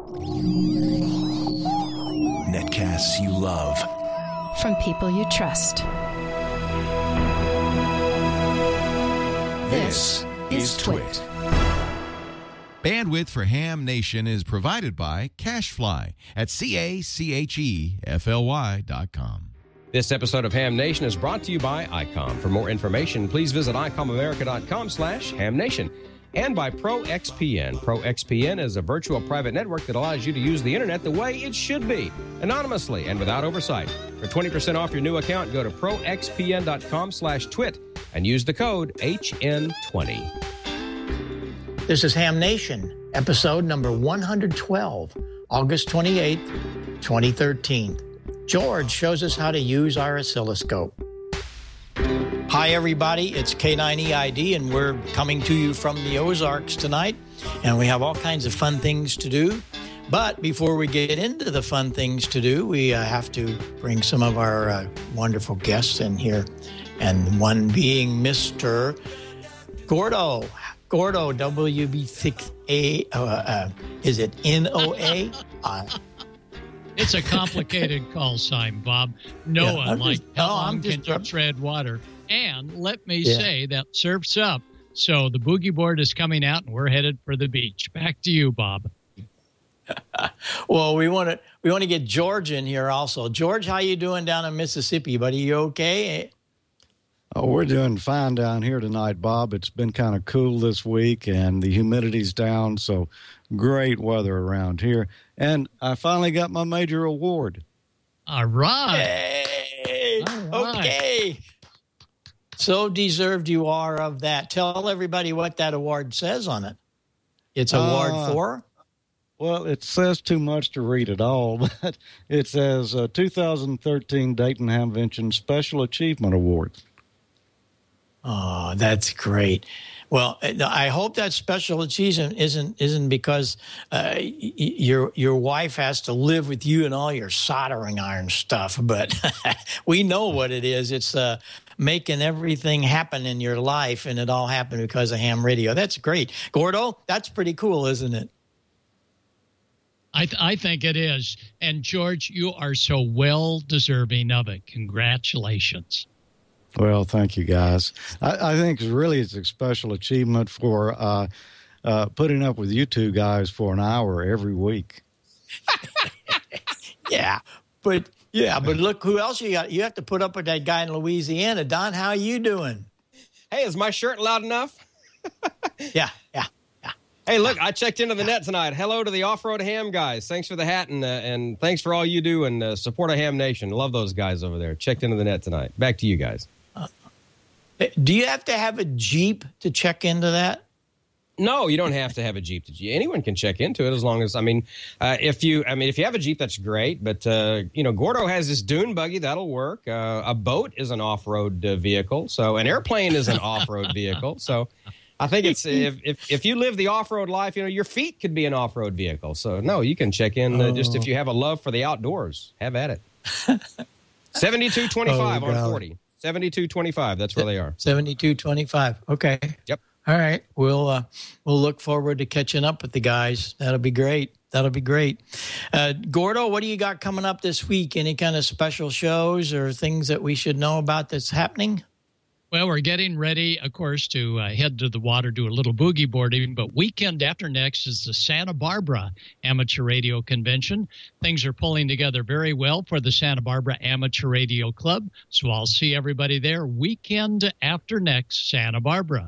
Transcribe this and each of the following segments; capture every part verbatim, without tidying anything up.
Netcasts you love. From people you trust. This is Twit. Bandwidth for Ham Nation is provided by CacheFly at C A C H E F L Y dot com. This episode of Ham Nation is brought to you by I COM. For more information, please visit I com America dot com slash Ham Nation. And by ProXPN. ProXPN is a virtual private network that allows you to use the internet the way it should be, anonymously and without oversight. For twenty percent off your new account, go to Pro X P N dot com slash twit and use the code H N twenty. This is Ham Nation, episode number one hundred twelve, August twenty-eighth, twenty thirteen. George shows us how to use our oscilloscope. Hi, everybody. It's K nine E I D, and we're coming to you from the Ozarks tonight, and we have all kinds of fun things to do. But before we get into the fun things to do, we uh, have to bring some of our uh, wonderful guests in here, and one being Mister Gordo. Gordo, W B six A, uh, uh, is it N O A? Uh, it's a complicated call sign, Bob. No yeah, one I'm like, just, how no, long I'm can just, you tread water? And let me yeah. say that surf's up. So the boogie board is coming out, and we're headed for the beach. Back to you, Bob. Well, we want to we want to get George in here also. George, how you doing down in Mississippi, buddy? You okay? Oh, we're doing fine down here tonight, Bob. It's been kind of cool this week, and the humidity's down, so great weather around here. And I finally got my major award. All right. Hey, All right. Okay. So deserved you are of that. Tell everybody what that award says on it. It's award uh, for? Well, it says too much to read it all, but it says uh, two thousand thirteen Dayton Hamvention Special Achievement Award. Oh, that's great. Well, I hope that special achievement isn't isn't because uh, y- your your wife has to live with you and all your soldering iron stuff, but we know what it is. It's uh, making everything happen in your life, and it all happened because of ham radio. That's great. Gordo, that's pretty cool, isn't it? I, th- I think it is. And, George, you are so well deserving of it. Congratulations. Well, thank you, guys. I, I think really it's a special achievement for uh, uh, putting up with you two guys for an hour every week. Yeah, but yeah, but look who else you got. You have to put up with that guy in Louisiana. Don, how you doing? Hey, is my shirt loud enough? Yeah, yeah. Hey, look, I checked into the net tonight. Hello to the Off-Road Ham guys. Thanks for the hat, and uh, and thanks for all you do, and uh, support a Ham Nation. Love those guys over there. Checked into the net tonight. Back to you guys. Uh, do you have to have a Jeep to check into that? No, you don't have to have a Jeep. To, anyone can check into it as long as, I mean, uh, if you, I mean, if you have a Jeep, that's great. But, uh, you know, Gordo has this dune buggy. That'll work. Uh, a boat is an off-road uh, vehicle. So an airplane is an off-road vehicle. So I think it's, if, if if you live the off-road life, you know, your feet could be an off-road vehicle. So, no, you can check in uh, just if you have a love for the outdoors. Have at it. seventy-two twenty-five oh, on forty. seventy-two twenty-five. That's where they are. seventy-two twenty-five. Okay. Yep. All right. We'll uh, we'll look forward to catching up with the guys. That'll be great. That'll be great. Uh, Gordo, what do you got coming up this week? Any kind of special shows or things that we should know about that's happening? Well, we're getting ready, of course, to uh, head to the water, do a little boogie boarding. But weekend after next is the Santa Barbara Amateur Radio Convention. Things are pulling together very well for the Santa Barbara Amateur Radio Club. So I'll see everybody there weekend after next, Santa Barbara.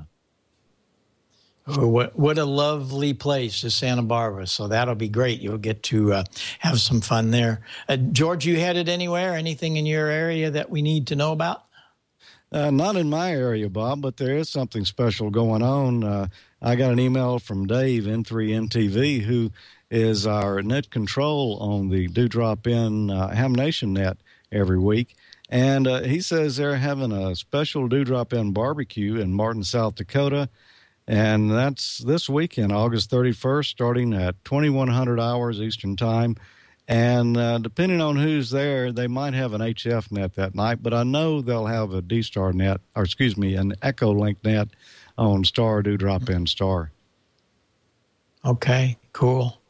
Oh, what what a lovely place is Santa Barbara. So that'll be great. You'll get to uh, have some fun there. Uh, George, you headed anywhere? Anything in your area that we need to know about? Uh, not in my area, Bob, but there is something special going on. Uh, I got an email from Dave, N three N T V, who is our net control on the Dewdrop In uh, Ham Nation net every week. And uh, he says they're having a special Dewdrop In barbecue in Martin, South Dakota. And that's this weekend, August thirty-first, starting at twenty-one hundred hours Eastern Time. And uh, depending on who's there, they might have an H F net that night, but I know they'll have a D-Star net, or excuse me, an Echolink net on Star Dewdrop In Star. Okay, cool.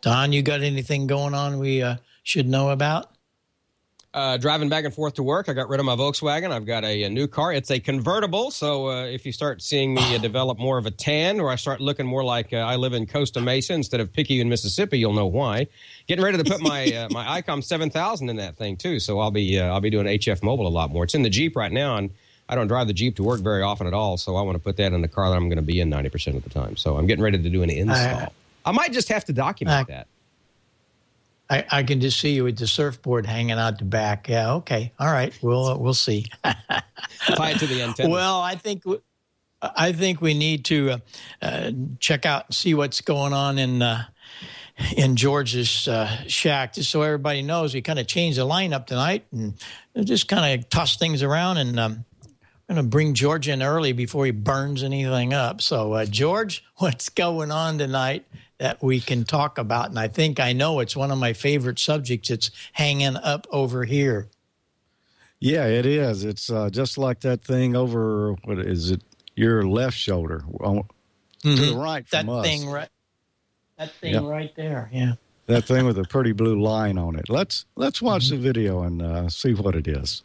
Don, you got anything going on we uh, should know about? Uh, driving back and forth to work, I got rid of my Volkswagen. I've got a, a new car. It's a convertible, so uh, if you start seeing me uh, develop more of a tan, or I start looking more like uh, I live in Costa Mesa instead of Picayune, Mississippi, you'll know why. Getting ready to put my uh, my ICOM seven thousand in that thing too, so I'll be uh, I'll be doing H F Mobile a lot more. It's in the Jeep right now, and I don't drive the Jeep to work very often at all, so I want to put that in the car that I'm going to be in ninety percent of the time. So I'm getting ready to do an install. Uh, I might just have to document uh, that. I, I can just see you with the surfboard hanging out the back. Yeah, okay, all right, we'll uh, we'll see. Tie it to the antenna. Well, I think I think we need to uh, uh, check out and see what's going on in uh, in George's uh, shack, just so everybody knows. We kind of changed the lineup tonight and just kind of toss things around, and um, I'm going to bring George in early before he burns anything up. So, uh, George, what's going on tonight that we can talk about? And I think I know it's one of my favorite subjects. It's hanging up over here. Yeah, it is. It's uh, just like that thing over, what is it, your left shoulder, on, mm-hmm. to the right from that us. Thing right, that thing yep. right there, yeah. That thing with a pretty blue line on it. Let's, let's watch mm-hmm. the video and uh, see what it is.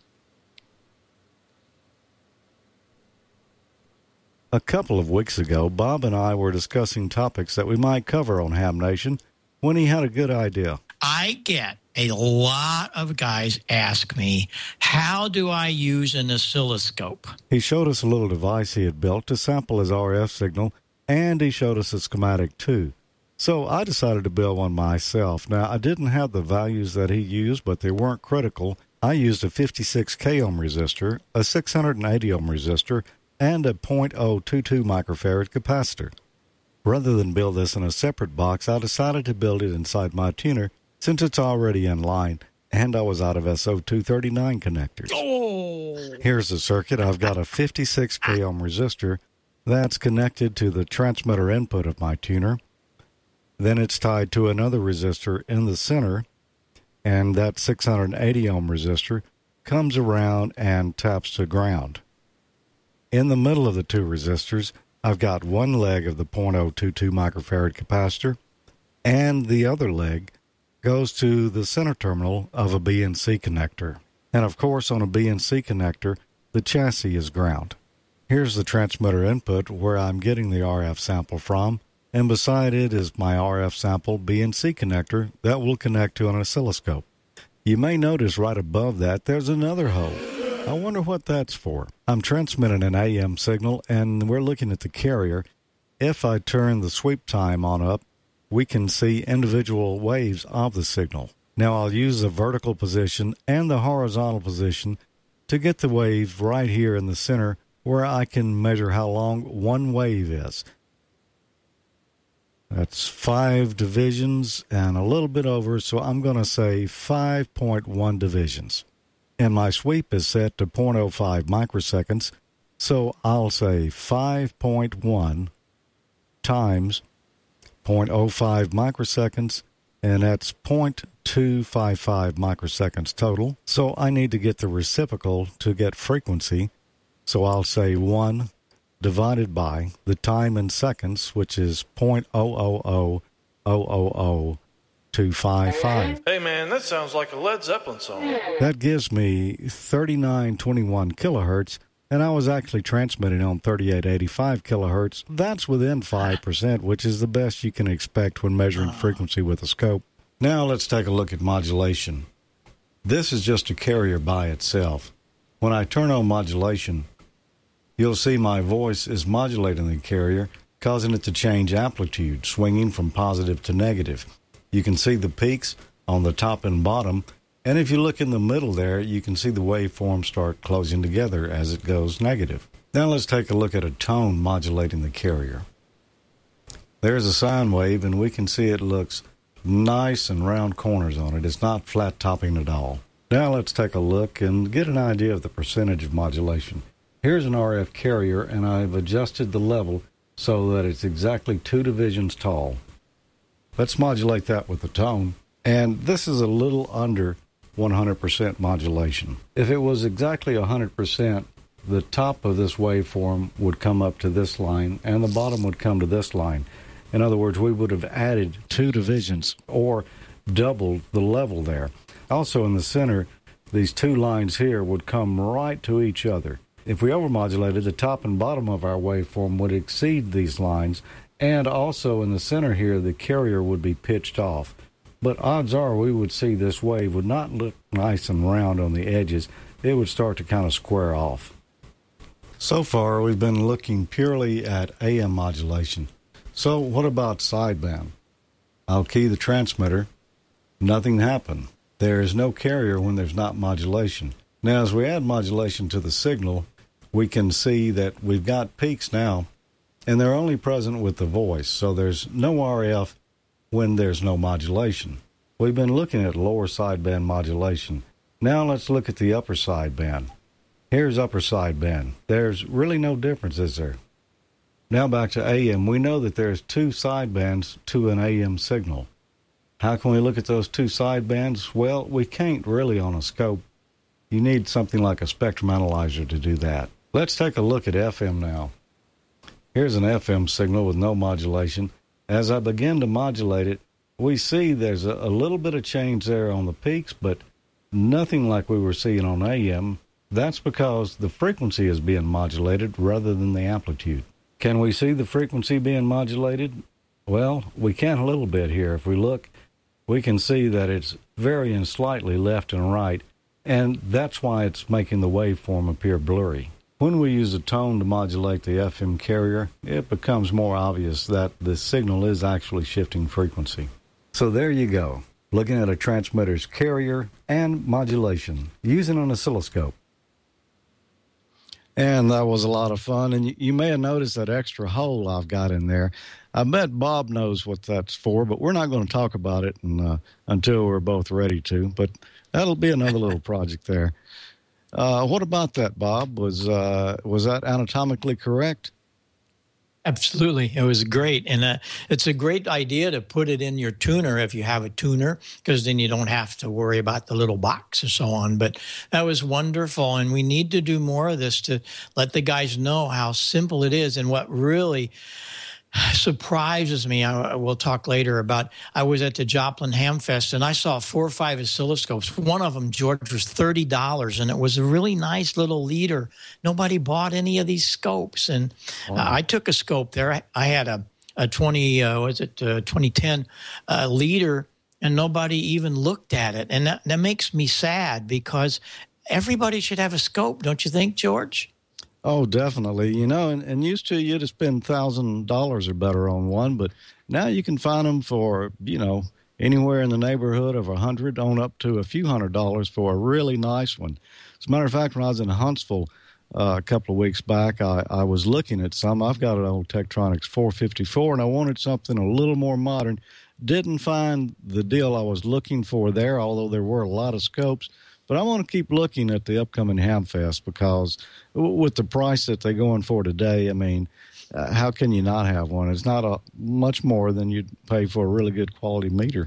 A couple of weeks ago, Bob and I were discussing topics that we might cover on Ham Nation when he had a good idea. I get a lot of guys ask me, how do I use an oscilloscope? He showed us a little device he had built to sample his R F signal, and he showed us a schematic too. So I decided to build one myself. Now, I didn't have the values that he used, but they weren't critical. I used a fifty-six K ohm resistor, a six hundred eighty ohm resistor, and a zero point zero two two microfarad capacitor. Rather than build this in a separate box, I decided to build it inside my tuner since it's already in line, and I was out of S O two thirty-nine connectors. Oh. Here's the circuit. I've got a fifty-six K ohm resistor that's connected to the transmitter input of my tuner. Then it's tied to another resistor in the center, and that six hundred eighty ohm resistor comes around and taps to ground. In the middle of the two resistors, I've got one leg of the zero point zero two two microfarad capacitor, and the other leg goes to the center terminal of a B N C connector. And of course, on a B N C connector, the chassis is ground. Here's the transmitter input where I'm getting the R F sample from, and beside it is my R F sample B N C connector that will connect to an oscilloscope. You may notice right above that there's another hole. I wonder what that's for. I'm transmitting an A M signal, and we're looking at the carrier. If I turn the sweep time on up, we can see individual waves of the signal. Now I'll use the vertical position and the horizontal position to get the wave right here in the center where I can measure how long one wave is. That's five divisions and a little bit over, so I'm going to say five point one divisions. And my sweep is set to zero point zero five microseconds, so I'll say five point one times zero point zero five microseconds, and that's zero point two five five microseconds total. So I need to get the reciprocal to get frequency, so I'll say one divided by the time in seconds, which is zero point zero zero zero zero zero zero two five five. Hey man, that sounds like a Led Zeppelin song. That gives me thirty-nine twenty-one kilohertz, and I was actually transmitting on thirty-eight eighty-five kilohertz. That's within five percent, which is the best you can expect when measuring frequency with a scope. Now let's take a look at modulation. This is just a carrier by itself. When I turn on modulation, you'll see my voice is modulating the carrier, causing it to change amplitude, swinging from positive to negative. You can see the peaks on the top and bottom, and if you look in the middle there, you can see the waveforms start closing together as it goes negative. Now let's take a look at a tone modulating the carrier. There's a sine wave, and we can see it looks nice and round corners on it. It's not flat topping at all. Now let's take a look and get an idea of the percentage of modulation. Here's an R F carrier, and I've adjusted the level so that it's exactly two divisions tall. Let's modulate that with the tone. And this is a little under one hundred percent modulation. If it was exactly one hundred percent, the top of this waveform would come up to this line, and the bottom would come to this line. In other words, we would have added two divisions or doubled the level there. Also in the center, these two lines here would come right to each other. If we overmodulated, the top and bottom of our waveform would exceed these lines, and also in the center here, the carrier would be pitched off. But odds are we would see this wave would not look nice and round on the edges. It would start to kind of square off. So far, we've been looking purely at A M modulation. So what about sideband? I'll key the transmitter. Nothing happened. There is no carrier when there's not modulation. Now, as we add modulation to the signal, we can see that we've got peaks now, and they're only present with the voice, so there's no R F when there's no modulation. We've been looking at lower sideband modulation. Now let's look at the upper sideband. Here's upper sideband. There's really no difference, is there? Now back to A M. We know that there's two sidebands to an A M signal. How can we look at those two sidebands? Well, we can't really on a scope. You need something like a spectrum analyzer to do that. Let's take a look at F M now. Here's an F M signal with no modulation. As I begin to modulate it, we see there's a, a little bit of change there on the peaks, but nothing like we were seeing on A M. That's because the frequency is being modulated rather than the amplitude. Can we see the frequency being modulated? Well, we can a little bit here. If we look, we can see that it's varying slightly left and right, and that's why it's making the waveform appear blurry. When we use a tone to modulate the F M carrier, it becomes more obvious that the signal is actually shifting frequency. So there you go, looking at a transmitter's carrier and modulation using an oscilloscope. And that was a lot of fun, and you, you may have noticed that extra hole I've got in there. I bet Bob knows what that's for, but we're not going to talk about it and, uh, until we're both ready to, but that'll be another little project there. Uh, what about that, Bob? Was uh, was that anatomically correct? Absolutely. It was great. And uh, it's a great idea to put it in your tuner if you have a tuner, because then you don't have to worry about the little box and so on. But that was wonderful. And we need to do more of this to let the guys know how simple it is. And what really surprises me, I will talk later about, I was at the Joplin Hamfest and I saw four or five oscilloscopes. One of them, George, was thirty dollars, and it was a really nice little leader. Nobody bought any of these scopes. And wow. uh, I took a scope there. I, I had a, a twenty, uh, was it uh, twenty ten uh, leader, and nobody even looked at it. And that, that makes me sad, because everybody should have a scope, don't you think, George? Oh, definitely. You know, and, and used to you to spend one thousand dollars or better on one, but now you can find them for, you know, anywhere in the neighborhood of a hundred on up to a few hundred dollars for a really nice one. As a matter of fact, when I was in Huntsville uh, a couple of weeks back, I, I was looking at some. I've got an old Tektronix four fifty-four, and I wanted something a little more modern. Didn't find the deal I was looking for there, although there were a lot of scopes. But I want to keep looking at the upcoming Hamfest, because with the price that they're going for today, I mean, uh, how can you not have one? It's not a, much more than you'd pay for a really good quality meter.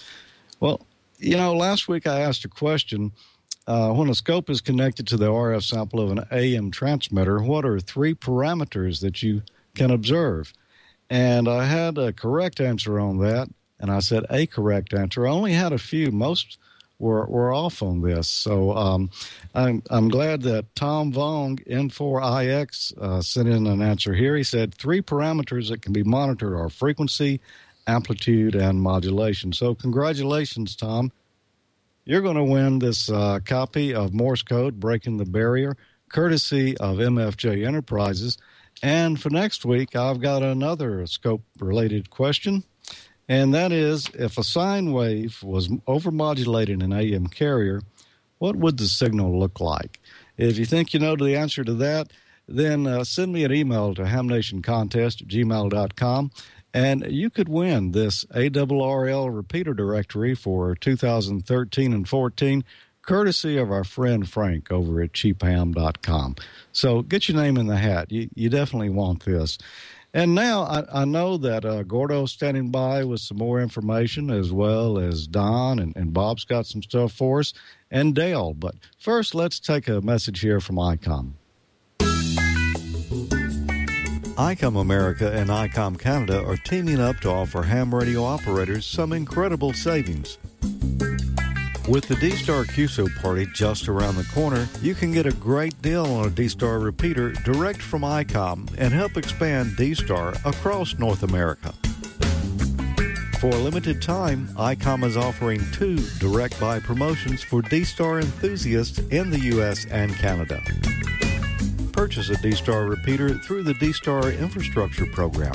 Well, you know, last week I asked a question. Uh, when a scope is connected to the R F sample of an A M transmitter, what are three parameters that you can observe? And I had a correct answer on that, and I said a correct answer. I only had a few. Most We're, we're off on this. So um, I'm, I'm glad that Tom Vong, N four I X, uh, sent in an answer here. He said three parameters that can be monitored are frequency, amplitude, and modulation. So congratulations, Tom. You're going to win this uh, copy of Morse Code, Breaking the Barrier, courtesy of M F J Enterprises. And for next week, I've got another scope-related question. And that is, if a sine wave was overmodulated in an A M carrier, what would the signal look like? If you think you know the answer to that, then uh, send me an email to hamnationcontest at gmail dot com, and you could win this A R R L repeater directory for two thousand thirteen and fourteen, courtesy of our friend Frank over at cheap ham dot com. So get your name in the hat. You, you definitely want this. And now I, I know that uh, Gordo's standing by with some more information, as well as Don, and, and Bob's got some stuff for us, and Dale. But first, let's take a message here from ICOM. ICOM America and ICOM Canada are teaming up to offer ham radio operators some incredible savings. With the D-Star Q S O party just around the corner, you can get a great deal on a D-Star repeater direct from ICOM and help expand D-Star across North America. For a limited time, ICOM is offering two direct buy promotions for D-Star enthusiasts in the U S and Canada. Purchase a D-Star repeater through the D-Star Infrastructure Program.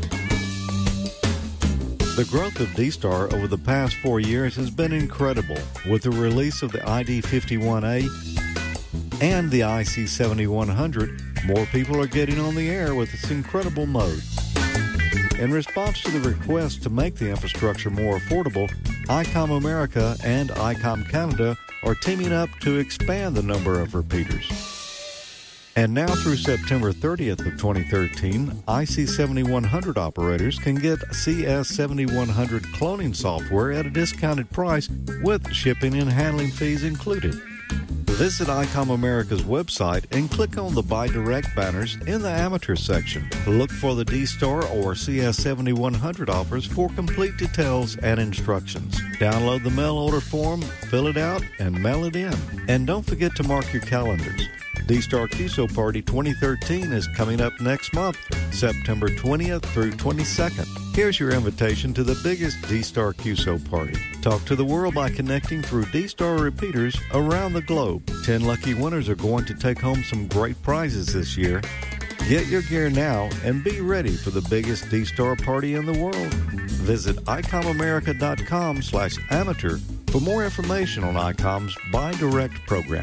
The growth of D-Star over the past four years has been incredible. With the release of the I D fifty-one A and the I C seventy-one hundred, more people are getting on the air with its incredible mode. In response to the request to make the infrastructure more affordable, ICOM America and ICOM Canada are teaming up to expand the number of repeaters. And now through September thirtieth of twenty thirteen, I C seventy-one hundred operators can get C S seventy-one hundred cloning software at a discounted price with shipping and handling fees included. Visit ICOM America's website and click on the Buy Direct banners in the Amateur section. Look for the D-Star or C S seventy-one hundred offers for complete details and instructions. Download the mail order form, fill it out, and mail it in. And don't forget to mark your calendars. D-Star Q S O Party twenty thirteen is coming up next month, September twentieth through twenty-second. Here's your invitation to the biggest D-Star Q S O Party. Talk to the world by connecting through D-Star repeaters around the globe. Ten lucky winners are going to take home some great prizes this year. Get your gear now and be ready for the biggest D-Star party in the world. Visit icomamerica.com slash amateur for more information on ICOM's Buy Direct program.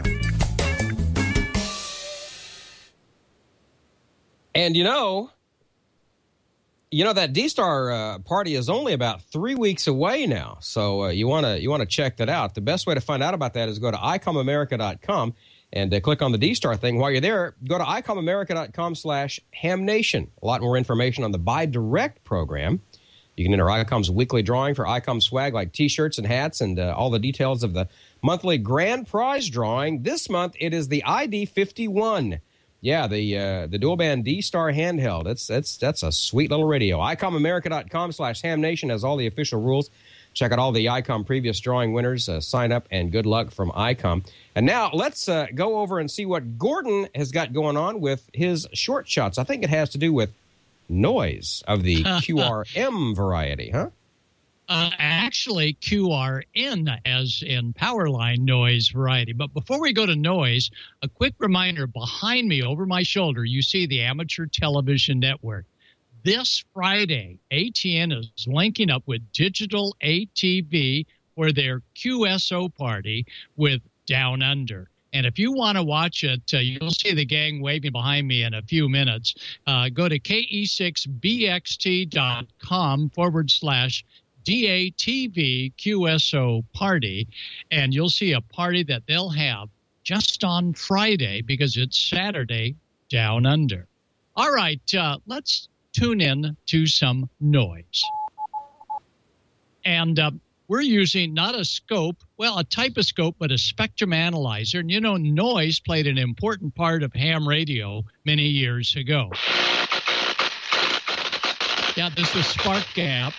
And you know, you know that D-Star uh, party is only about three weeks away now, so uh, you want to you want to check that out. The best way to find out about that is go to icom america dot com and uh, click on the D-Star thing. While you're there, go to icom america dot com slash ham nation. A lot more information on the Buy Direct program. You can enter ICOM's weekly drawing for ICOM swag like T-shirts and hats and uh, all the details of the monthly grand prize drawing. This month, it is the I D fifty-one. Yeah, the uh, the dual band D-Star handheld. That's that's that's a sweet little radio. icom america dot com slash ham nation has all the official rules. Check out all the ICOM previous drawing winners. Uh, sign up and good luck from ICOM. And now let's uh, go over and see what Gordon has got going on with his short shots. I think it has to do with noise of the Q R M variety, huh? Uh, actually, Q R N, as in power line noise variety. But before we go to noise, a quick reminder behind me over my shoulder, you see the Amateur Television Network. This Friday, A T N is linking up with Digital A T V for their Q S O party with Down Under. And if you want to watch it, uh, you'll see the gang waving behind me in a few minutes. Uh, go to K E six B X T dot com forward slash D A T V Q S O party, and you'll see a party that they'll have just on Friday because it's Saturday Down Under. All right, uh, let's tune in to some noise. And uh, we're using not a scope, well, a type of scope, but a spectrum analyzer. And you know, noise played an important part of ham radio many years ago. Yeah, this is Spark Gap.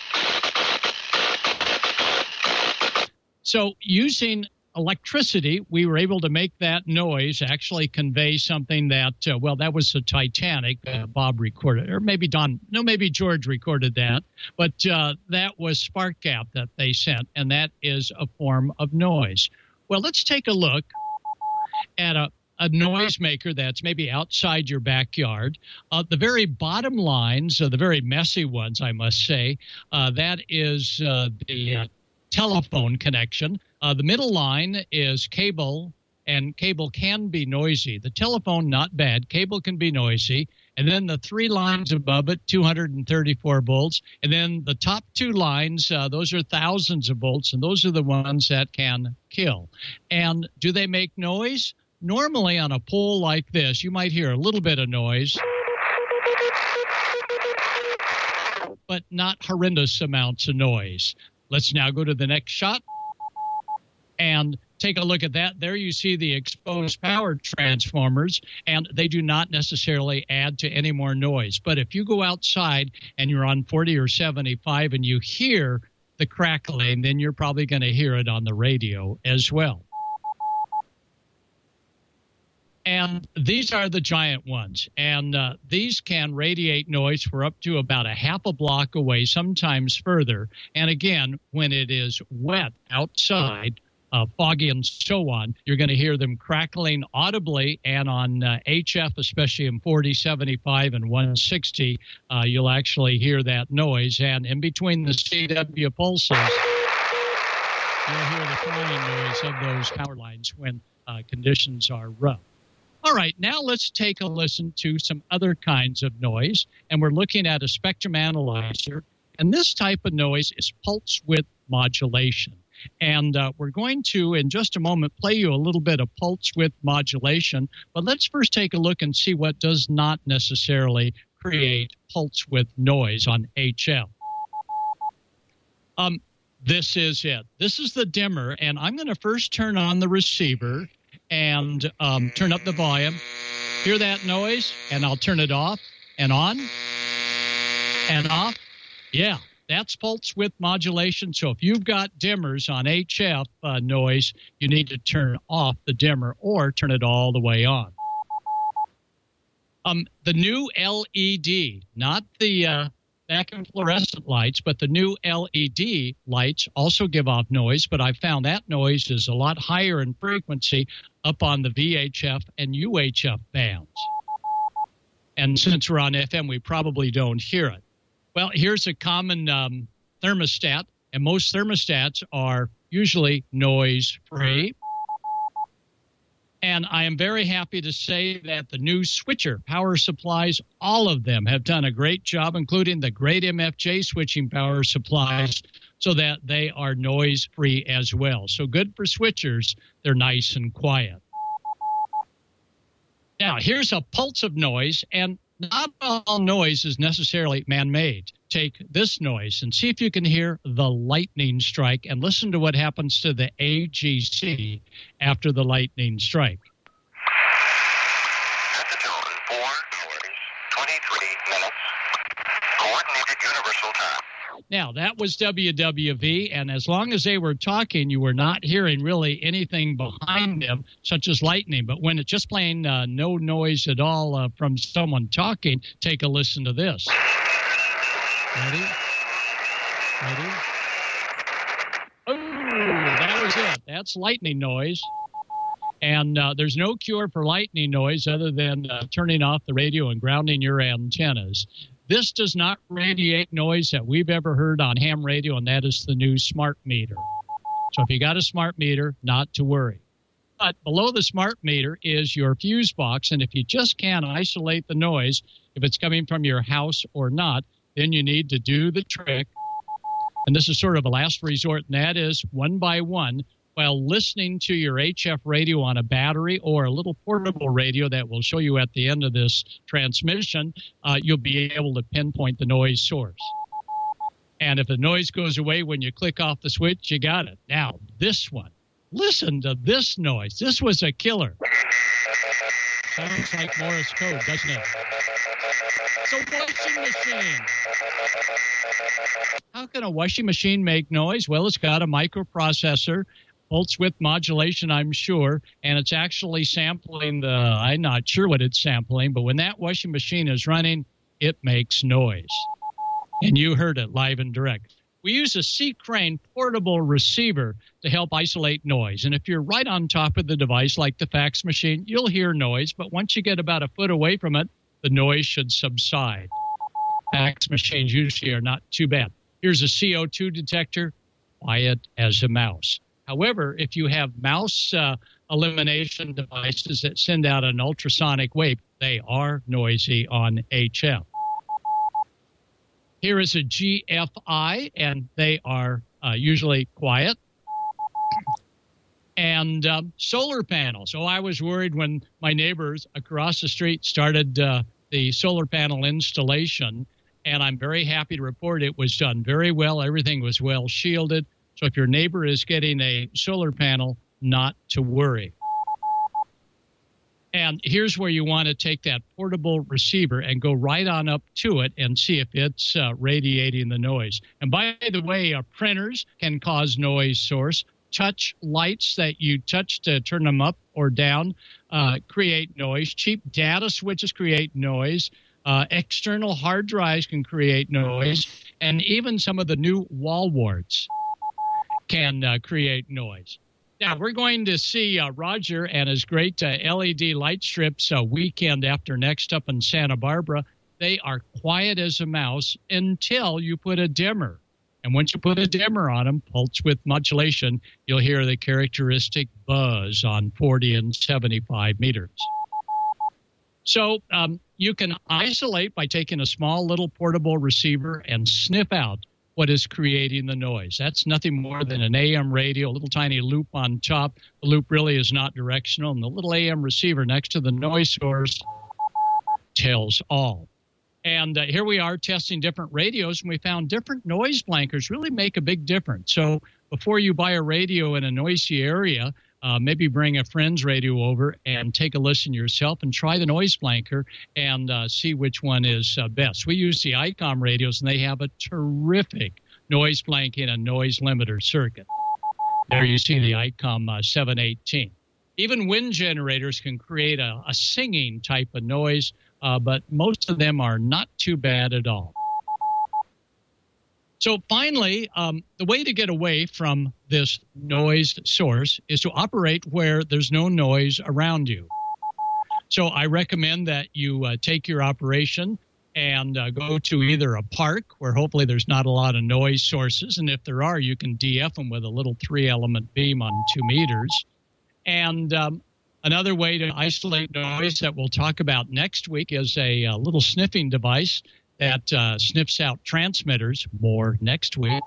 So using electricity, we were able to make that noise actually convey something that, uh, well, that was the Titanic. Uh, Bob recorded, or maybe Don, no, maybe George recorded that. But uh, that was Spark Gap that they sent, and that is a form of noise. Well, let's take a look at a, a noisemaker that's maybe outside your backyard. Uh, the very bottom lines, uh, the very messy ones, I must say, uh, that is uh, the uh, telephone connection. Uh, the middle line is cable, and cable can be noisy. The telephone, not bad. Cable can be noisy. And then the three lines above it, two hundred thirty-four volts. And then the top two lines, uh, those are thousands of volts, and those are the ones that can kill. And do they make noise? Normally on a pole like this, you might hear a little bit of noise, but not horrendous amounts of noise. Let's now go to the next shot. And take a look at that. There you see the exposed power transformers, and they do not necessarily add to any more noise. But if you go outside and you're on forty or seventy-five and you hear the crackling, then you're probably going to hear it on the radio as well. And these are the giant ones. And uh, these can radiate noise for up to about a half a block away, sometimes further. And again, when it is wet outside, uh, foggy and so on, you're going to hear them crackling audibly. And on uh, H F, especially in forty, seventy-five, and one sixty, uh, you'll actually hear that noise. And in between the C W pulses, you'll hear the flying noise of those power lines when uh, conditions are rough. All right, now let's take a listen to some other kinds of noise, and we're looking at a spectrum analyzer, and this type of noise is pulse width modulation. And uh, we're going to, in just a moment, play you a little bit of pulse width modulation, but let's first take a look and see what does not necessarily create pulse width noise on H F. Um, this is it. This is the dimmer, and I'm going to first turn on the receiver and um, turn up the volume. Hear that noise? And I'll turn it off and on and off. Yeah, that's pulse width modulation. So if you've got dimmers on H F uh, noise, you need to turn off the dimmer or turn it all the way on. Um, the new L E D, not the uh, vacuum fluorescent lights, but the new L E D lights also give off noise, but I found that noise is a lot higher in frequency up on the V H F and U H F bands. And since we're on F M, we probably don't hear it. Well, here's a common um, thermostat, and most thermostats are usually noise-free. And I am very happy to say that the new switcher power supplies, all of them have done a great job, including the great M F J switching power supplies, so that they are noise-free as well. So good for switchers. They're nice and quiet. Now, here's a pulse of noise, and not all noise is necessarily man-made. Take this noise and see if you can hear the lightning strike, and listen to what happens to the A G C after the lightning strike. Set the tone four hours, twenty-three minutes. Coordinated universal time. Now, that was W W V, and as long as they were talking, you were not hearing really anything behind them, such as lightning. But when it's just plain uh, no noise at all uh, from someone talking, take a listen to this. Ready? Ready? Oh, that was it. That's lightning noise. And uh, there's no cure for lightning noise other than uh, turning off the radio and grounding your antennas. This does not radiate noise that we've ever heard on ham radio, and that is the new smart meter. So if you got a smart meter, not to worry. But below the smart meter is your fuse box, and if you just can't isolate the noise, if it's coming from your house or not, then you need to do the trick. And this is sort of a last resort, and that is one by one, while listening to your H F radio on a battery or a little portable radio that will show you at the end of this transmission, uh, you'll be able to pinpoint the noise source. And if the noise goes away when you click off the switch, you got it. Now, this one. Listen to this noise. This was a killer. Sounds like Morse code, doesn't it? It's a washing machine. How can a washing machine make noise? Well, it's got a microprocessor, pulse width modulation, I'm sure, and it's actually sampling the, I'm not sure what it's sampling, but when that washing machine is running, it makes noise. And you heard it live and direct. We use a C-Crane portable receiver to help isolate noise. And if you're right on top of the device, like the fax machine, you'll hear noise. But once you get about a foot away from it, the noise should subside. Fax machines usually are not too bad. Here's a C O two detector, quiet as a mouse. However, if you have mouse uh, elimination devices that send out an ultrasonic wave, they are noisy on H F. Here is a G F I, and they are uh, usually quiet. And um, solar panels. Oh, I was worried when my neighbors across the street started uh, the solar panel installation, and I'm very happy to report it was done very well. Everything was well shielded. So if your neighbor is getting a solar panel, not to worry. And here's where you want to take that portable receiver and go right on up to it and see if it's uh, radiating the noise. And by the way, uh, printers can cause noise source. Touch lights that you touch to turn them up or down uh, create noise. Cheap data switches create noise. Uh, external hard drives can create noise. And even some of the new wall warts can uh, create noise. Now, we're going to see uh, Roger and his great uh, L E D light strips uh, weekend after next up in Santa Barbara. They are quiet as a mouse until you put a dimmer. And once you put a dimmer on them, pulse width modulation, you'll hear the characteristic buzz on forty and seventy-five meters. So um, you can isolate by taking a small little portable receiver and sniff out what is creating the noise. That's nothing more than an A M radio, a little tiny loop on top. The loop really is not directional, and the little A M receiver next to the noise source tells all. And uh, here we are testing different radios, and we found different noise blankers really make a big difference. So before you buy a radio in a noisy area, uh, maybe bring a friend's radio over and take a listen yourself and try the noise blanker and uh, see which one is uh, best. We use the ICOM radios, and they have a terrific noise blanking and noise limiter circuit. There you see the ICOM uh, seven eighteen. Even wind generators can create a, a singing type of noise, uh, but most of them are not too bad at all. So finally, um, the way to get away from this noise source is to operate where there's no noise around you. So I recommend that you uh, take your operation and uh, go to either a park where hopefully there's not a lot of noise sources, and if there are, you can D F them with a little three-element beam on two meters. And um, another way to isolate noise that we'll talk about next week is a, a little sniffing device that uh, sniffs out transmitters. More next week.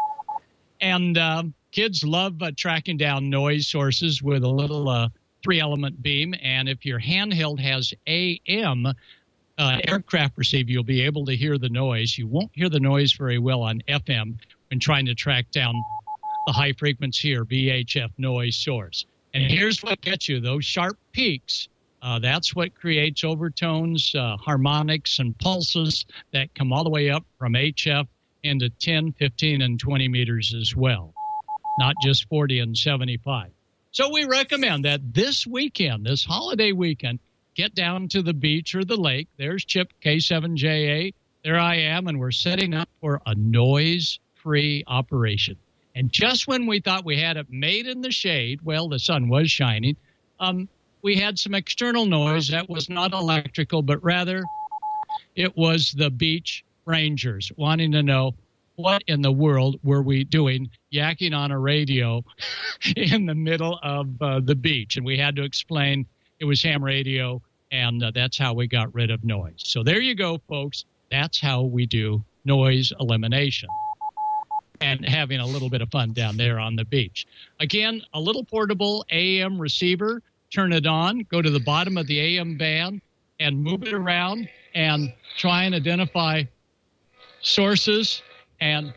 And uh, kids love uh, tracking down noise sources with a little uh, three-element beam. And if your handheld has A M uh, aircraft receiver, you'll be able to hear the noise. You won't hear the noise very well on F M when trying to track down the high-frequency or V H F noise source. And here's what gets you, those sharp peaks. Uh, that's what creates overtones, uh, harmonics, and pulses that come all the way up from H F into ten, fifteen, and twenty meters as well, not just forty and seventy-five. So we recommend that this weekend, this holiday weekend, get down to the beach or the lake. There's Chip K seven J A. There I am, and we're setting up for a noise-free operation. And just when we thought we had it made in the shade, well, the sun was shining, um, we had some external noise that was not electrical, but rather it was the beach rangers wanting to know what in the world were we doing yakking on a radio in the middle of uh, the beach. And we had to explain it was ham radio, and uh, that's how we got rid of noise. So there you go, folks. That's how we do noise elimination. And having a little bit of fun down there on the beach. Again, a little portable A M receiver. Turn it on, go to the bottom of the A M band, and move it around and try and identify sources. And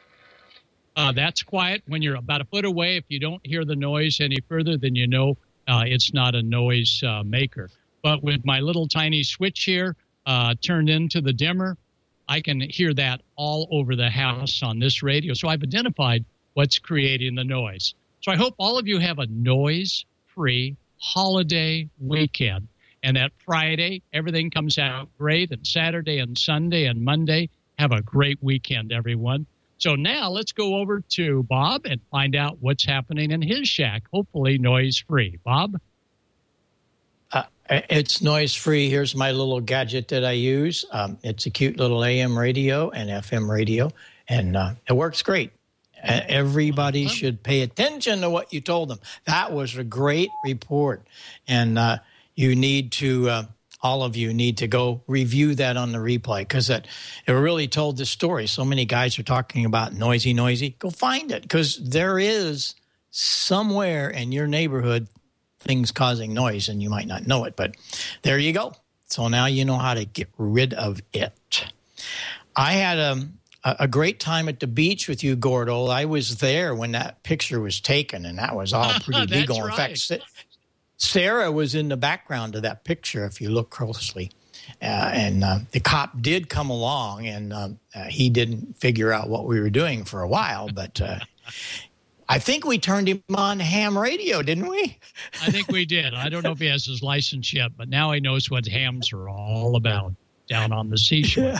uh, that's quiet. When you're about a foot away, if you don't hear the noise any further, then you know uh, it's not a noise uh, maker. But with my little tiny switch here uh, turned into the dimmer, I can hear that all over the house on this radio. So I've identified what's creating the noise. So I hope all of you have a noise-free holiday weekend. And that Friday, everything comes out great. And Saturday and Sunday and Monday, have a great weekend, everyone. So now let's go over to Bob and find out what's happening in his shack, hopefully noise-free. Bob? Uh, it's noise-free. Here's my little gadget that I use. Um, it's a cute little A M radio and F M radio, and uh, it works great. Uh, everybody should pay attention to what you told them. That was a great report, and uh, you need to, uh, all of you need to go review that on the replay, because it really told the story. So many guys are talking about noisy, noisy. Go find it, because there is somewhere in your neighborhood things causing noise, and you might not know it, but there you go. So now you know how to get rid of it. I had a, a, a great time at the beach with you, Gordo. I was there when that picture was taken, and that was all pretty legal. In right. fact, Sa- Sarah was in the background of that picture, if you look closely. Uh, and uh, the cop did come along, and uh, uh, he didn't figure out what we were doing for a while, but uh, I think we turned him on ham radio, didn't we? I think we did. I don't know if he has his license yet, but now he knows what hams are all about down on the seashore.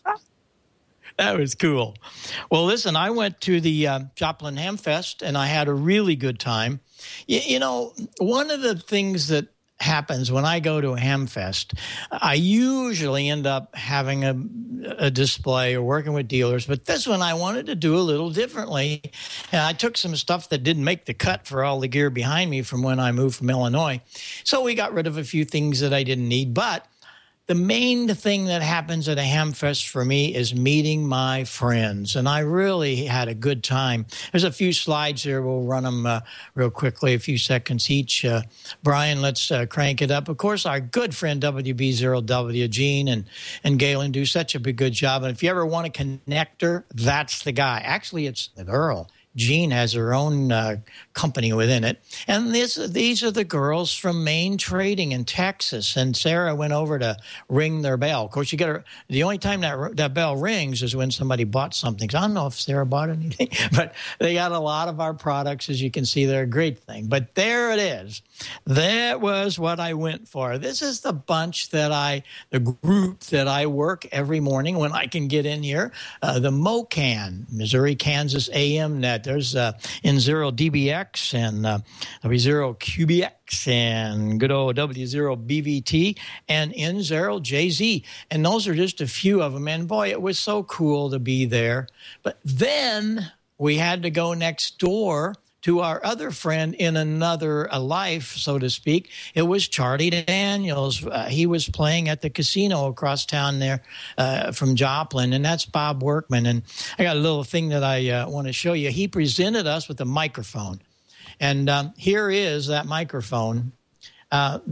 That was cool. Well, listen, I went to the uh, Joplin Ham Fest, and I had a really good time. You, you know, one of the things that happens when I go to a ham fest, I usually end up having a, a display or working with dealers, but this one I wanted to do a little differently. And I took some stuff that didn't make the cut for all the gear behind me from when I moved from Illinois. So we got rid of a few things that I didn't need, but the main thing that happens at a ham fest for me is meeting my friends, and I really had a good time. There's a few slides here. We'll run them uh, real quickly, a few seconds each. Uh, Brian, let's uh, crank it up. Of course, our good friend W B zero W, Gene and, and Galen do such a big, good job. And if you ever want a connector, that's the guy. Actually, it's the girl. Jean has her own uh, company within it. And this, these are the girls from Main Trading in Texas. And Sarah went over to ring their bell. Of course, you get her, the only time that that bell rings is when somebody bought something. So I don't know if Sarah bought anything, but they got a lot of our products. As you can see, they're a great thing. But there it is. That was what I went for. This is the bunch that I, the group that I work every morning when I can get in here. Uh, the MoCan, Missouri, Kansas A M net. There's uh, N zero D B X and uh, W zero Q B X and good old W zero B V T and N zero J Z. And those are just a few of them. And boy, it was so cool to be there. But then we had to go next door to our other friend in another a life, so to speak. It was Charlie Daniels. Uh, he was playing at the casino across town there uh, from Joplin, and that's Bob Workman. And I got a little thing that I uh, want to show you. He presented us with a microphone, and um, here is that microphone. Uh,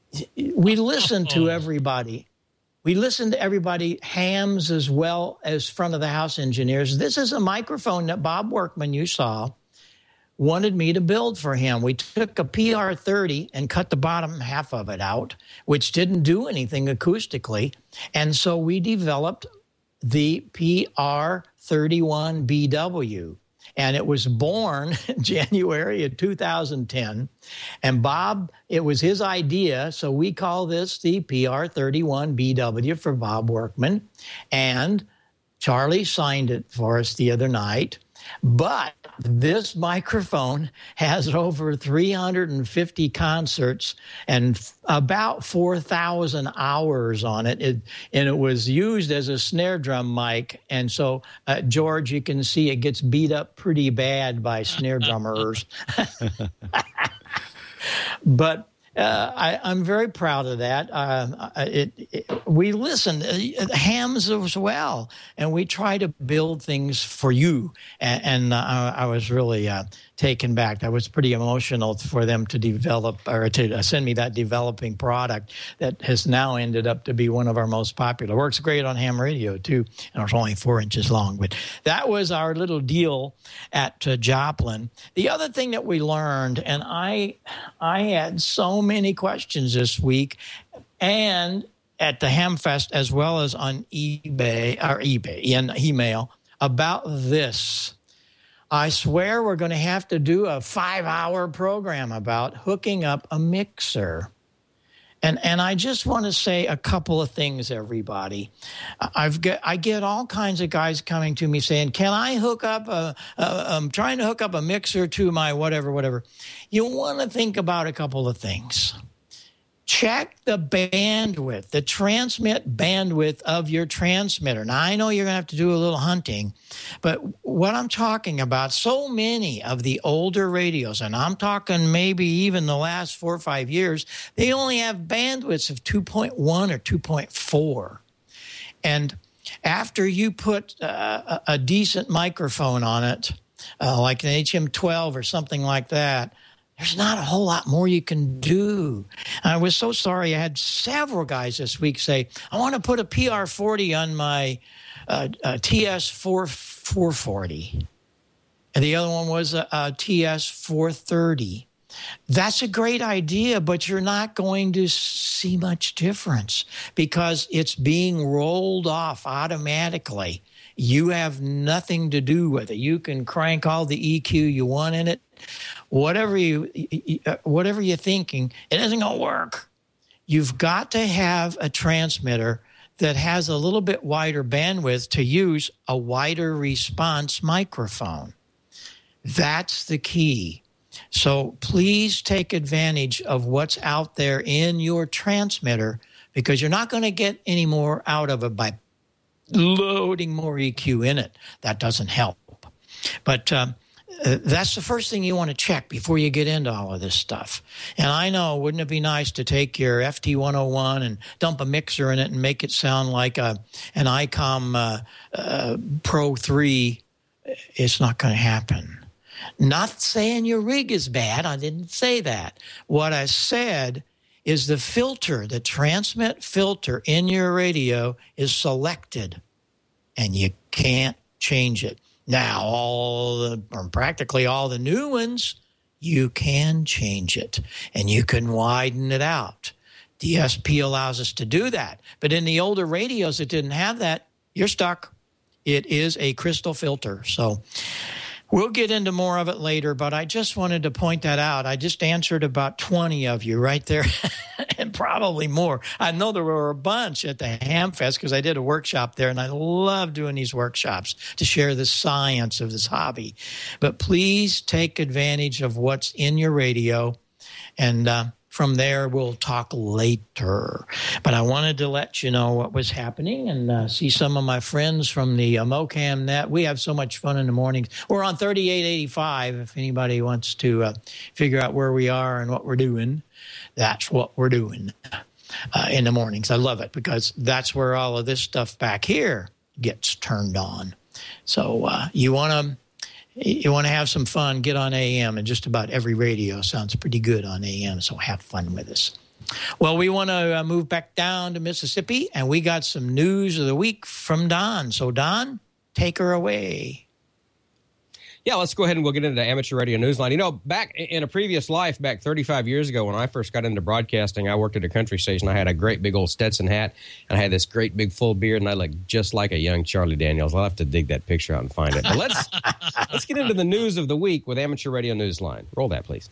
we listened to everybody. We listened to everybody, hams as well as front of the house engineers. This is a microphone that Bob Workman, you saw, wanted me to build for him. We took a P R thirty and cut the bottom half of it out, which didn't do anything acoustically. And so we developed the P R thirty-one B W. And it was born in January of two thousand ten. And Bob, it was his idea, so we call this the P R thirty-one B W for Bob Workman. And Charlie signed it for us the other night. But this microphone has over three hundred fifty concerts and f- about four thousand hours on it. it. And it was used as a snare drum mic. And so, uh, George, you can see it gets beat up pretty bad by snare drummers. But Uh, I, I'm very proud of that. Uh, it, it, we listen, uh, hams as well, and we try to build things for you. And, and uh, I was really uh, taken back. I was pretty emotional for them to develop or to send me that developing product that has now ended up to be one of our most popular. Works great on ham radio too, and it's only four inches long. But that was our little deal at uh, Joplin. The other thing that we learned, and I, I had so many questions this week, and at the Hamfest as well as on eBay or eBay in email about this. I swear we're going to have to do a five-hour program about hooking up a mixer. And and I just want to say a couple of things, everybody. I've get I get all kinds of guys coming to me saying, "Can I hook up a, a I'm trying to hook up a mixer to my whatever, whatever." You want to think about a couple of things. Check the bandwidth, the transmit bandwidth of your transmitter. Now, I know you're going to have to do a little hunting, but what I'm talking about, so many of the older radios, and I'm talking maybe even the last four or five years, they only have bandwidths of two point one or two point four. And after you put uh, a decent microphone on it, uh, like an H M twelve or something like that, There's not a whole lot more you can do. I was so sorry. I had several guys this week say, I want to put a P R forty on my uh, uh, T S four forty. And the other one was a, a T S four thirty. That's a great idea, but you're not going to see much difference because it's being rolled off automatically. You have nothing to do with it. You can crank all the E Q you want in it. Whatever you, whatever you're thinking, it isn't going to work. You've got to have a transmitter that has a little bit wider bandwidth to use a wider response microphone. That's the key. So please take advantage of what's out there in your transmitter because you're not going to get any more out of it by loading more E Q in it. That doesn't help. But um, uh, that's the first thing you want to check before you get into all of this stuff. And I know, wouldn't it be nice to take your F T one oh one and dump a mixer in it and make it sound like a, an ICOM uh, uh, Pro three? It's not going to happen. Not saying your rig is bad. I didn't say that. What I said is the filter, the transmit filter in your radio is selected, and you can't change it. Now, all the, or practically all the new ones, you can change it, and you can widen it out. D S P allows us to do that. But in the older radios that didn't have that, you're stuck. It is a crystal filter. So we'll get into more of it later, but I just wanted to point that out. I just answered about twenty of you right there, and probably more. I know there were a bunch at the Hamfest because I did a workshop there, and I love doing these workshops to share the science of this hobby. But please take advantage of what's in your radio, and uh, from there, we'll talk later. But I wanted to let you know what was happening and uh, see some of my friends from the uh, MoCam Net. We have so much fun in the mornings. We're on thirty-eight eighty-five if anybody wants to uh, figure out where we are and what we're doing. That's what we're doing uh, in the mornings. I love it because that's where all of this stuff back here gets turned on. So uh, you want to... You want to have some fun, get on A M, and just about every radio sounds pretty good on A M, so have fun with us. Well, we want to uh, move back down to Mississippi, and we got some news of the week from Don. So, Don, take her away. Yeah, let's go ahead and we'll get into the Amateur Radio Newsline. You know, back in a previous life, back thirty-five years ago when I first got into broadcasting, I worked at a country station. I had a great big old Stetson hat, and I had this great big full beard, and I looked just like a young Charlie Daniels. I'll have to dig that picture out and find it. But let's, let's get into the news of the week with Amateur Radio Newsline. Roll that, please.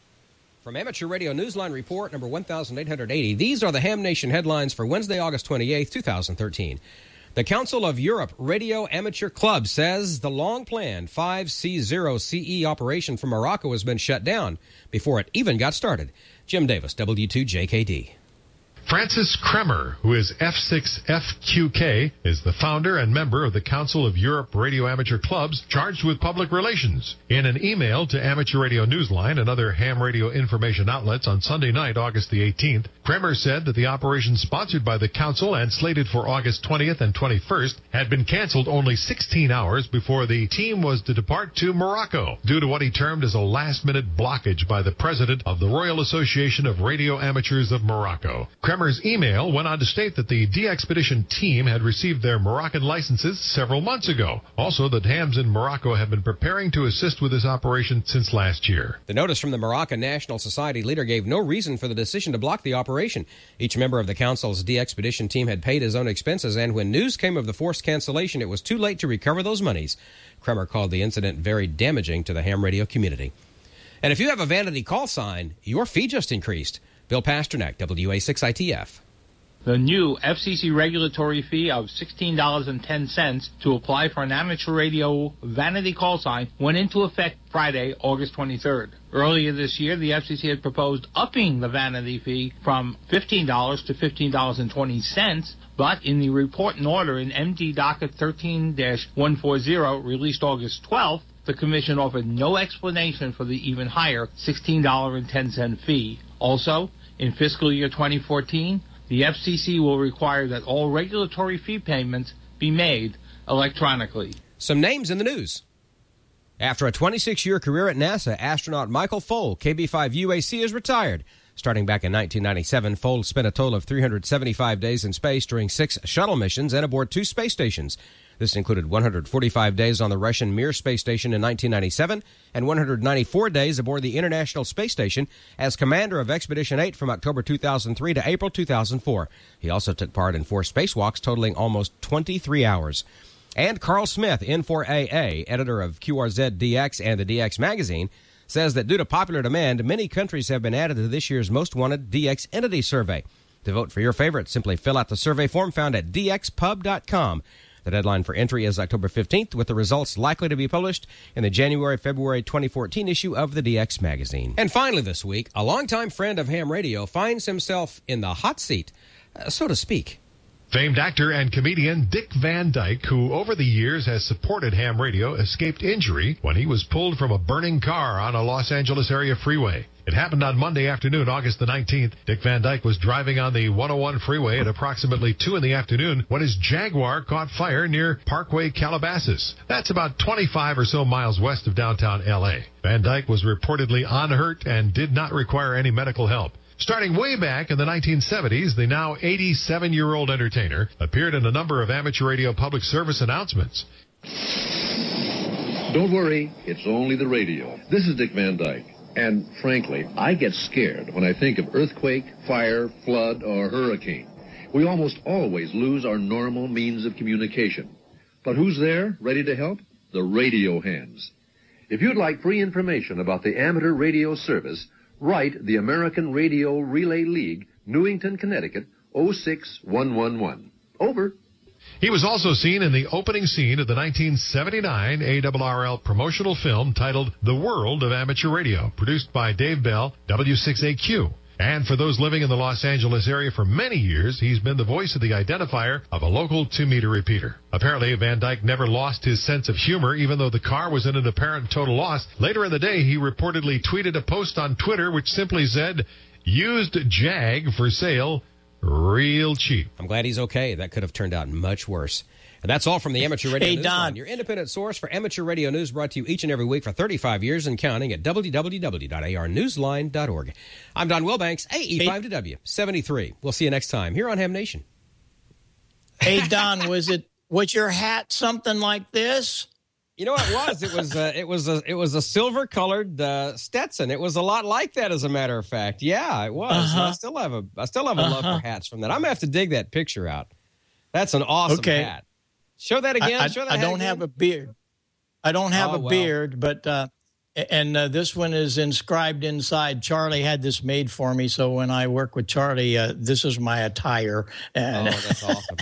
From Amateur Radio Newsline Report number one thousand eight hundred eighty, these are the Ham Nation headlines for Wednesday, August twenty-eighth, twenty thirteen. The Council of Europe Radio Amateur Club says the long-planned five C zero C E operation from Morocco has been shut down before it even got started. Jim Davis, W two J K D. Francis Kremer, who is F six F Q K, is the founder and member of the Council of Europe Radio Amateur Clubs, charged with public relations. In an email to Amateur Radio Newsline and other ham radio information outlets on Sunday night, August the eighteenth, Kremer said that the operation sponsored by the Council and slated for August twentieth and twenty-first had been canceled only sixteen hours before the team was to depart to Morocco due to what he termed as a last-minute blockage by the president of the Royal Association of Radio Amateurs of Morocco. Kremer's email went on to state that the de-expedition team had received their Moroccan licenses several months ago. Also, that hams in Morocco have been preparing to assist with this operation since last year. The notice from the Moroccan National Society leader gave no reason for the decision to block the operation. Each member of the council's de-expedition team had paid his own expenses, and when news came of the forced cancellation, it was too late to recover those monies. Kremer called the incident very damaging to the ham radio community. And if you have a vanity call sign, your fee just increased. Bill Pasternak, W A six I T F. The new F C C regulatory fee of sixteen dollars and ten cents to apply for an amateur radio vanity call sign went into effect Friday, August twenty-third. Earlier this year, the F C C had proposed upping the vanity fee from fifteen dollars to fifteen dollars and twenty cents, but in the report and order in M D Docket thirteen dash one forty released August twelfth, the Commission offered no explanation for the even higher sixteen dollars and ten cents fee. Also, in fiscal year twenty fourteen, the F C C will require that all regulatory fee payments be made electronically. Some names in the news. After a twenty-six-year career at NASA, astronaut Michael Foale, K B five U A C, is retired. Starting back in nineteen ninety-seven, Foale spent a total of three hundred seventy-five days in space during six shuttle missions and aboard two space stations. This included one hundred forty-five days on the Russian Mir space station in nineteen ninety-seven and one hundred ninety-four days aboard the International Space Station as commander of Expedition eight from October two thousand three to April two thousand four. He also took part in four spacewalks totaling almost twenty-three hours. And Carl Smith, N four A A, editor of Q R Z D X and the D X magazine, says that due to popular demand, many countries have been added to this year's Most Wanted D X Entity Survey. To vote for your favorite, simply fill out the survey form found at d x pub dot com. The deadline for entry is October fifteenth, with the results likely to be published in the January February twenty fourteen issue of the D X magazine. And finally this week, a longtime friend of ham radio finds himself in the hot seat, uh, so to speak. Famed actor and comedian Dick Van Dyke, who over the years has supported ham radio, escaped injury when he was pulled from a burning car on a Los Angeles area freeway. It happened on Monday afternoon, August the nineteenth. Dick Van Dyke was driving on the one oh one freeway at approximately two in the afternoon when his Jaguar caught fire near Parkway, Calabasas. That's about twenty-five or so miles west of downtown L A. Van Dyke was reportedly unhurt and did not require any medical help. Starting way back in the nineteen seventies, the now eighty-seven-year-old entertainer appeared in a number of amateur radio public service announcements. Don't worry, it's only the radio. This is Dick Van Dyke. And frankly, I get scared when I think of earthquake, fire, flood, or hurricane. We almost always lose our normal means of communication. But who's there, ready to help? The radio hands. If you'd like free information about the amateur radio service, write the American Radio Relay League, Newington, Connecticut, oh six one one one. Over. He was also seen in the opening scene of the nineteen seventy-nine A R R L promotional film titled The World of Amateur Radio, produced by Dave Bell, W six A Q. And for those living in the Los Angeles area for many years, he's been the voice of the identifier of a local two-meter repeater. Apparently, Van Dyke never lost his sense of humor, even though the car was in an apparent total loss. Later in the day, he reportedly tweeted a post on Twitter which simply said, "Used Jag for sale, real cheap." I'm glad he's okay. That could have turned out much worse. And that's all from the Amateur Radio Hey, News Don. Line, your independent source for amateur radio news, brought to you each and every week for thirty-five years and counting at w w w dot a r newsline dot org. I'm Don Wilbanks, A E five to W seventy-three. We'll see you next time here on Ham Nation. Hey, Don, was it was your hat something like this? You know what it was? It was uh, it was a it was a silver colored uh, Stetson. It was a lot like that, as a matter of fact. Yeah, it was. Uh-huh. I still have a I still have a Uh-huh. love for hats from that. I'm gonna have to dig that picture out. That's an awesome Okay. hat. Show that again. I, I, Show that I hat don't again. have a beard. I don't have Oh, a well. beard, but uh, and uh, this one is inscribed inside. Charlie had this made for me, so when I work with Charlie, uh, this is my attire. And Oh, that's awesome.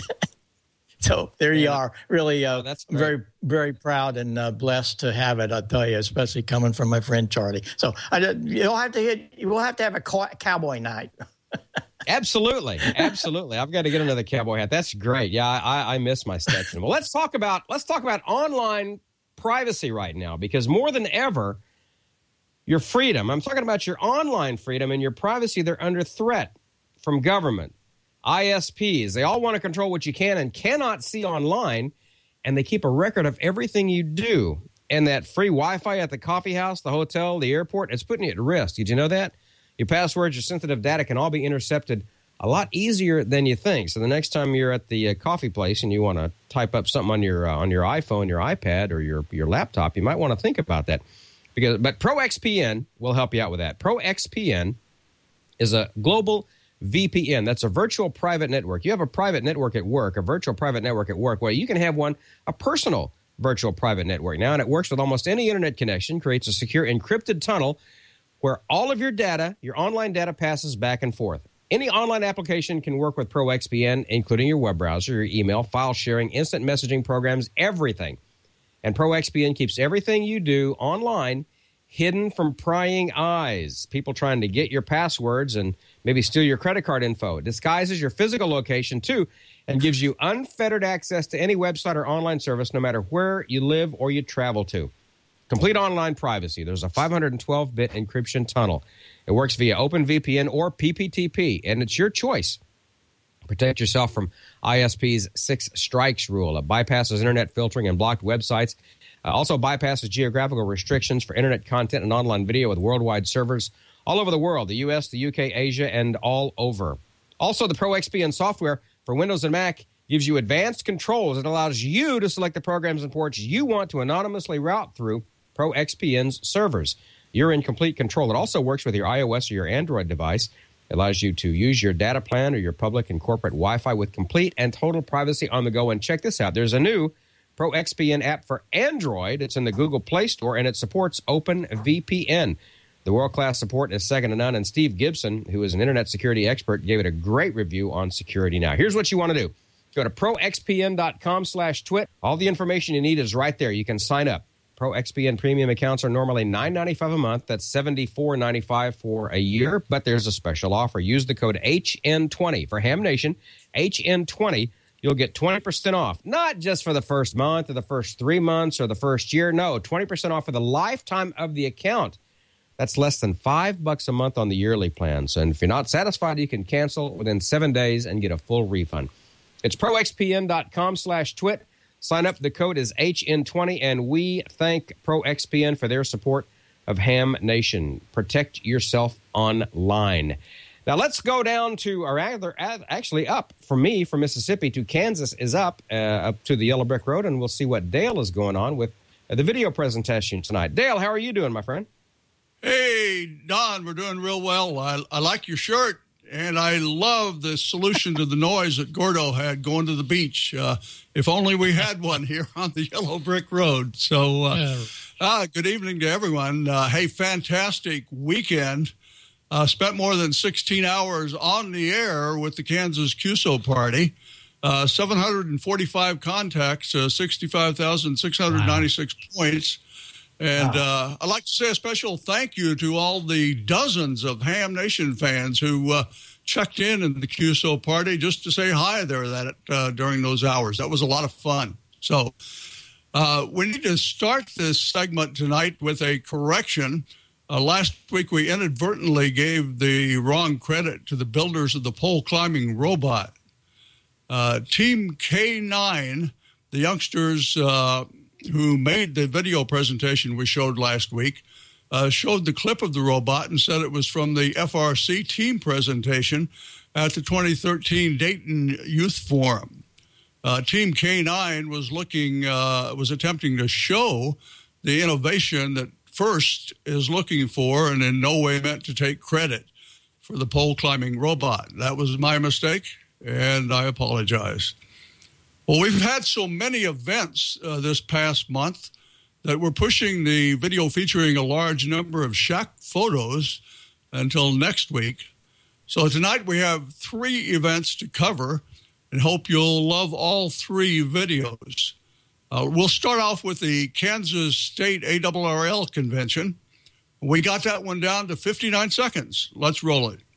so there you Yeah. are. Really, uh, Oh, that's great. very, very proud and uh, blessed to have it. I tell you, especially coming from my friend Charlie. So I, you'll have to hit. You'll have to have a cow- cowboy night. Absolutely, absolutely. I've got to get another cowboy hat. That's great. Yeah, I, I miss my Stetson. Well, let's talk about let's talk about online privacy right now, because more than ever, your freedom. I'm talking about your online freedom and your privacy. They're under threat from government, I S Ps. They all want to control what you can and cannot see online, and they keep a record of everything you do. And that free Wi-Fi at the coffee house, the hotel, the airport, it's putting you at risk. Did you know that? Your passwords, your sensitive data can all be intercepted a lot easier than you think. So the next time you're at the uh, coffee place and you want to type up something on your uh, on your iPhone, your iPad, or your your laptop, you might want to think about that. Because but ProXPN will help you out with that. ProXPN is a global V P N. That's a virtual private network. You have a private network at work, a virtual private network at work. Well, you can have one, a personal virtual private network now, and it works with almost any internet connection, creates a secure encrypted tunnel where all of your data, your online data, passes back and forth. Any online application can work with ProXPN, including your web browser, your email, file sharing, instant messaging programs, everything. And ProXPN keeps everything you do online hidden from prying eyes, people trying to get your passwords and maybe steal your credit card info. It disguises your physical location, too, and gives you unfettered access to any website or online service, no matter where you live or you travel to. Complete online privacy. There's a five hundred twelve bit encryption tunnel. It works via OpenVPN or P P T P, and it's your choice. Protect yourself from I S P's six strikes rule. It bypasses internet filtering and blocked websites. Uh, also bypasses geographical restrictions for internet content and online video with worldwide servers all over the world, the U S, the U K, Asia, and all over. Also, the ProXPN software for Windows and Mac gives you advanced controls. It allows you to select the programs and ports you want to anonymously route through ProXPN's servers. You're in complete control. It also works with your iOS or your Android device. It allows you to use your data plan or your public and corporate Wi-Fi with complete and total privacy on the go. And check this out. There's a new ProXPN app for Android. It's in the Google Play Store, and it supports OpenVPN. The world-class support is second to none, and Steve Gibson, who is an internet security expert, gave it a great review on Security Now. Here's what you want to do. Go to proxpn.com slash twit. All the information you need is right there. You can sign up. ProXPN premium accounts are normally nine dollars and ninety-five cents a month. That's seventy-four dollars and ninety-five cents for a year, but there's a special offer. Use the code H N twenty for Ham Nation, H N twenty. You'll get twenty percent off, not just for the first month or the first three months or the first year. No, twenty percent off for the lifetime of the account. That's less than five bucks a month on the yearly plans. And if you're not satisfied, you can cancel within seven days and get a full refund. It's proxpn.com slash twit. Sign up. The code is H N twenty, and we thank ProXPN for their support of Ham Nation. Protect yourself online. Now, let's go down to, or actually up for me from Mississippi to Kansas is up, uh, up to the Yellow Brick Road, and we'll see what Dale is going on with the video presentation tonight. Dale, how are you doing, my friend? Hey, Don, we're doing real well. I, I like your shirt, and I love the solution to the noise that Gordo had going to the beach. Uh, if only we had one here on the Yellow Brick Road. So, uh, yeah. uh, good evening to everyone. Uh, hey, fantastic weekend. Uh, spent more than sixteen hours on the air with the Kansas Q S O party. Uh, seven hundred forty-five contacts, uh, sixty-five thousand six hundred ninety-six wow. points. And wow. uh, I'd like to say a special thank you to all the dozens of Ham Nation fans who uh, checked in in the Q S O party just to say hi there that uh, during those hours. That was a lot of fun. So uh, we need to start this segment tonight with a correction. Uh, last week, we inadvertently gave the wrong credit to the builders of the pole climbing robot. Uh, Team K nine, the youngsters uh, who made the video presentation we showed last week, uh, showed the clip of the robot and said it was from the F R C team presentation at the twenty thirteen Dayton Youth Forum. Uh, Team K nine was looking, uh, was attempting to show the innovation that FIRST is looking for, and in no way meant to take credit for the pole climbing robot. That was my mistake, and I apologize. Well, we've had so many events uh, this past month that we're pushing the video featuring a large number of shack photos until next week. So tonight we have three events to cover, and hope you'll love all three videos. Uh, we'll start off with the Kansas State A R R L convention. We got that one down to fifty-nine seconds. Let's roll it.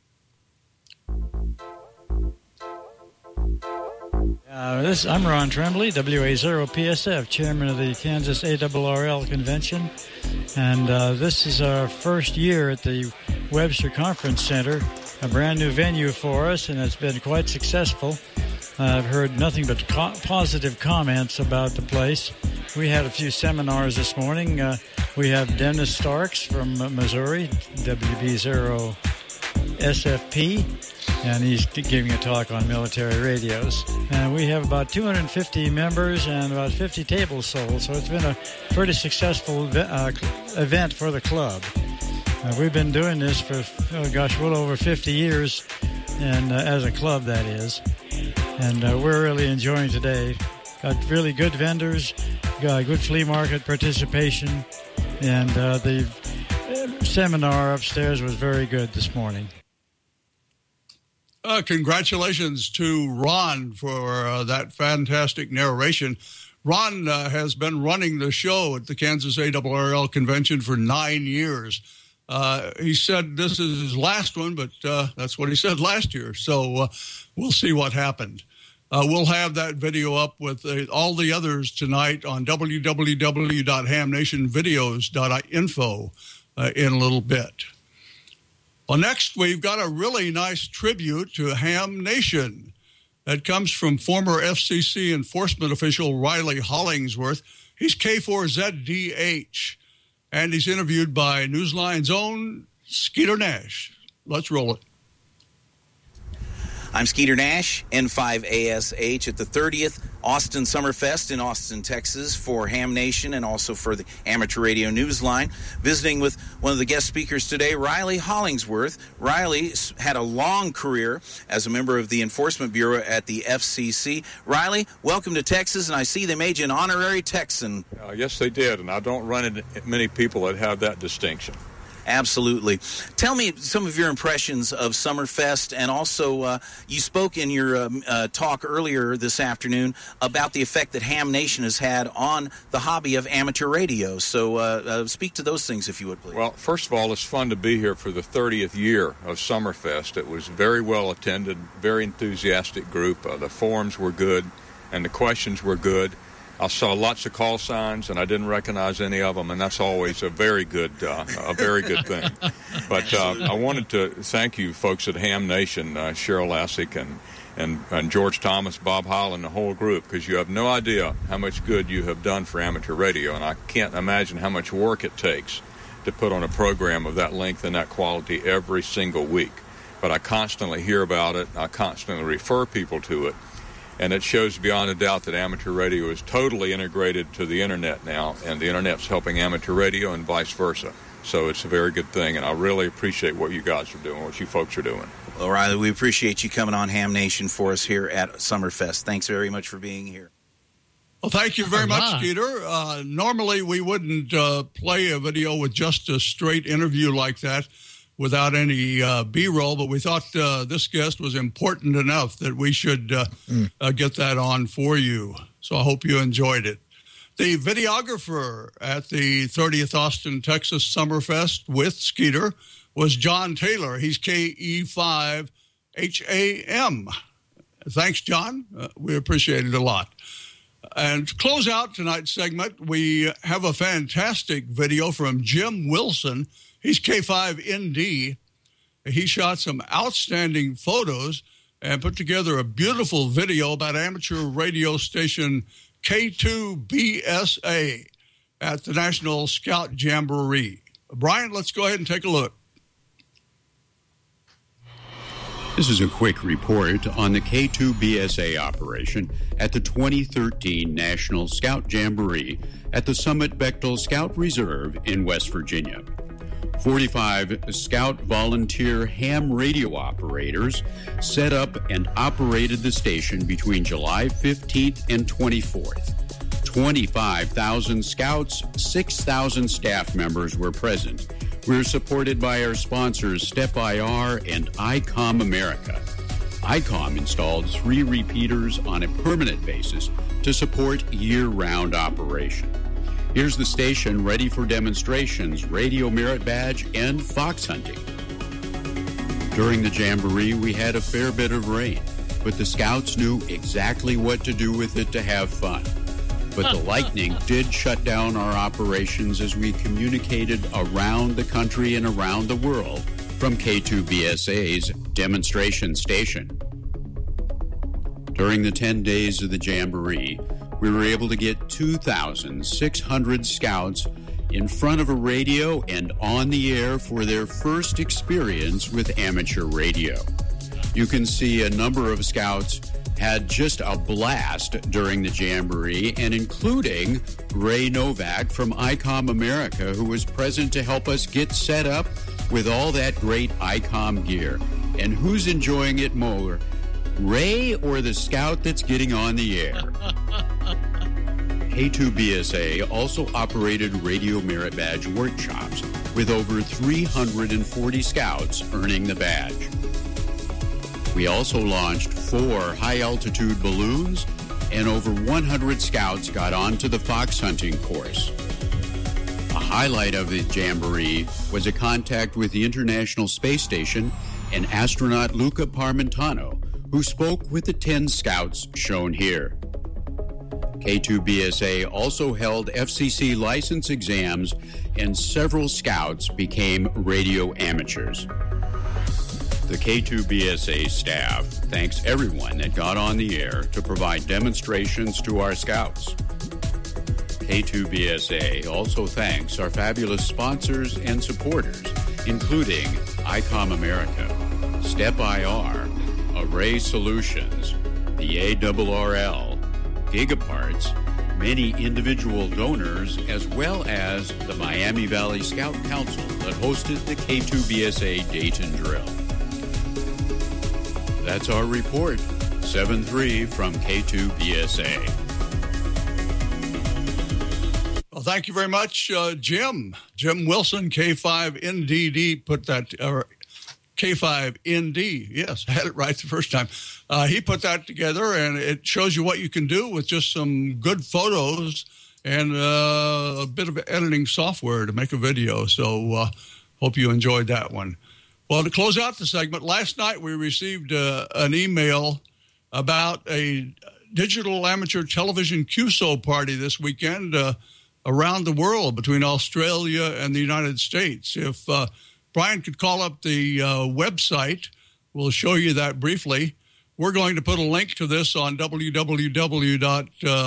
Uh, this, I'm Ron Tremblay, W A zero P S F, chairman of the Kansas A R R L convention. And uh, this is our first year at the Webster Conference Center, a brand new venue for us, and it's been quite successful. I've heard nothing but co- positive comments about the place. We had a few seminars this morning. Uh, we have Dennis Starks from uh, Missouri, W B zero S F P, and he's giving a talk on military radios. And we have about two hundred fifty members and about fifty tables sold, so it's been a pretty successful uh, event for the club. Uh, we've been doing this for, oh gosh, well over fifty years, and uh, as a club, that is. And uh, we're really enjoying today. Got really good vendors, got good flea market participation, and uh, the seminar upstairs was very good this morning. Uh, congratulations to Ron for uh, that fantastic narration. Ron uh, has been running the show at the Kansas A R R L convention for nine years. Uh, he said this is his last one, but uh, that's what he said last year. So uh, we'll see what happened. Uh, we'll have that video up with uh, all the others tonight on w w w dot ham nation videos dot info uh, in a little bit. Well, next, we've got a really nice tribute to Ham Nation that comes from former F C C enforcement official Riley Hollingsworth. He's K four Z D H, and he's interviewed by Newsline's own Skeeter Nash. Let's roll it. I'm Skeeter Nash, N five A S H, at the thirtieth Austin Summerfest in Austin, Texas, for Ham Nation and also for the Amateur Radio Newsline. Visiting with one of the guest speakers today, Riley Hollingsworth. Riley had a long career as a member of the Enforcement Bureau at the F C C. Riley, welcome to Texas, and I see they made you an honorary Texan. Uh, yes, they did, and I don't run into many people that have that distinction. Absolutely. Tell me some of your impressions of Summerfest, and also uh, you spoke in your um, uh, talk earlier this afternoon about the effect that Ham Nation has had on the hobby of amateur radio. So uh, uh, speak to those things, if you would, please. Well, first of all, it's fun to be here for the thirtieth year of Summerfest. It was very well attended, very enthusiastic group. Uh, the forums were good, and the questions were good. I saw lots of call signs, and I didn't recognize any of them, and that's always a very good, uh, a very good thing. But uh, I wanted to thank you folks at Ham Nation, uh, Cheryl Lassick and, and and George Thomas, Bob Holland, the whole group, because you have no idea how much good you have done for amateur radio, and I can't imagine how much work it takes to put on a program of that length and that quality every single week. But I constantly hear about it. I constantly refer people to it. And it shows beyond a doubt that amateur radio is totally integrated to the Internet now, and the Internet's helping amateur radio and vice versa. So it's a very good thing, and I really appreciate what you guys are doing, what you folks are doing. Well, Riley, we appreciate you coming on Ham Nation for us here at Summerfest. Thanks very much for being here. Well, thank you very much, Skeeter. Uh, normally, we wouldn't uh, play a video with just a straight interview like that without any uh, B-roll, but we thought uh, this guest was important enough that we should uh, mm. uh, get that on for you. So I hope you enjoyed it. The videographer at the thirtieth Austin, Texas Summerfest with Skeeter was John Taylor. He's K E five H A M. Thanks, John. Uh, we appreciate it a lot. And to close out tonight's segment, we have a fantastic video from Jim Wilson. He's K five N D. He shot some outstanding photos and put together a beautiful video about amateur radio station K two B S A at the National Scout Jamboree. Brian, let's go ahead and take a look. This is a quick report on the K two B S A operation at the twenty thirteen National Scout Jamboree at the Summit Bechtel Scout Reserve in West Virginia. forty-five Scout volunteer ham radio operators set up and operated the station between July fifteenth and twenty-fourth. twenty-five thousand Scouts, six thousand staff members were present. We're supported by our sponsors Step I R and I COM America. I COM installed three repeaters on a permanent basis to support year-round operation. Here's the station ready for demonstrations, radio merit badge, and fox hunting. During the Jamboree, we had a fair bit of rain, but the Scouts knew exactly what to do with it to have fun. But the lightning did shut down our operations as we communicated around the country and around the world from K two B S A's demonstration station. During the ten days of the Jamboree, we were able to get two thousand six hundred Scouts in front of a radio and on the air for their first experience with amateur radio. You can see a number of Scouts had just a blast during the Jamboree, and including Ray Novak from I COM America, who was present to help us get set up with all that great I COM gear. And who's enjoying it more, Ray or the Scout that's getting on the air? K two B S A also operated radio merit badge workshops with over three hundred forty Scouts earning the badge. We also launched four high-altitude balloons, and over one hundred Scouts got onto the fox hunting course. A highlight of the Jamboree was a contact with the International Space Station and astronaut Luca Parmentano, who spoke with the ten Scouts shown here. K two B S A also held F C C license exams, and several Scouts became radio amateurs. The K two B S A staff thanks everyone that got on the air to provide demonstrations to our Scouts. K two B S A also thanks our fabulous sponsors and supporters, including ICOM America, Step I R, Array Solutions, the A R R L, Gigaparts, many individual donors, as well as the Miami Valley Scout Council that hosted the K two B S A Dayton Drill. That's our report. seven three from K two B S A. Well, thank you very much, uh, Jim. Jim Wilson, K five N D D, put that, or K five N D, yes, I had it right the first time. Uh, he put that together, and it shows you what you can do with just some good photos and uh, a bit of editing software to make a video. So uh, hope you enjoyed that one. Well, to close out the segment, last night we received uh, an email about a digital amateur television Q S O party this weekend uh, around the world between Australia and the United States. If uh, Brian could call up the uh, website, we'll show you that briefly. We're going to put a link to this on w w w dot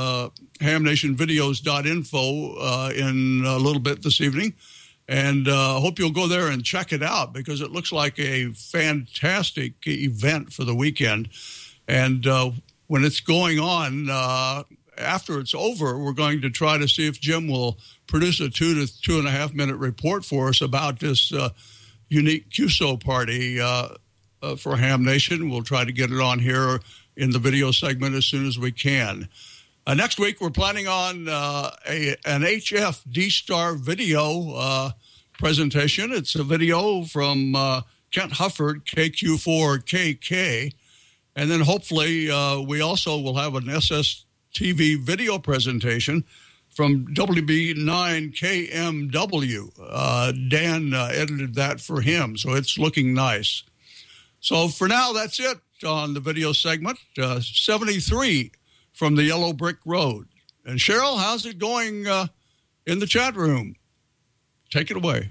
ham nation videos dot info uh, in a little bit this evening. And I uh, hope you'll go there and check it out because it looks like a fantastic event for the weekend. And uh, when it's going on, uh, after it's over, we're going to try to see if Jim will produce a two to two and a half minute report for us about this uh, unique Q S O party uh, uh, for Ham Nation. We'll try to get it on here in the video segment as soon as we can. Uh, next week, we're planning on uh, a, an H F D-Star video uh, presentation. It's a video from uh, Kent Hufford, K Q four K K. And then hopefully uh, we also will have an S S T V video presentation from W B nine K M W. Uh, Dan uh, edited that for him, so it's looking nice. So for now, that's it on the video segment. Uh, seventy-three from the Yellow Brick Road. And Cheryl, how's it going uh, in the chat room? Take it away.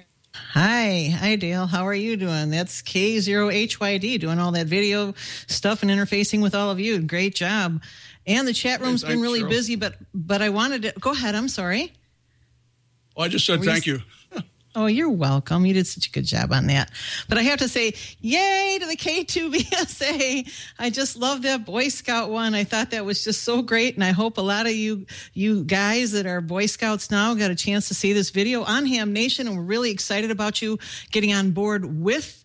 Hi. Hi, Dale. How are you doing? That's K zero H Y D doing all that video stuff and interfacing with all of you. Great job. And the chat room's hey, thanks, been really Cheryl. busy, but but I wanted to... Go ahead. I'm sorry. Well, I just said thank you. Oh, you're welcome. You did such a good job on that. But I have to say, yay to the K two B S A. I just love that Boy Scout one. I thought that was just so great, and I hope a lot of you you guys that are Boy Scouts now got a chance to see this video on Ham Nation, and we're really excited about you getting on board with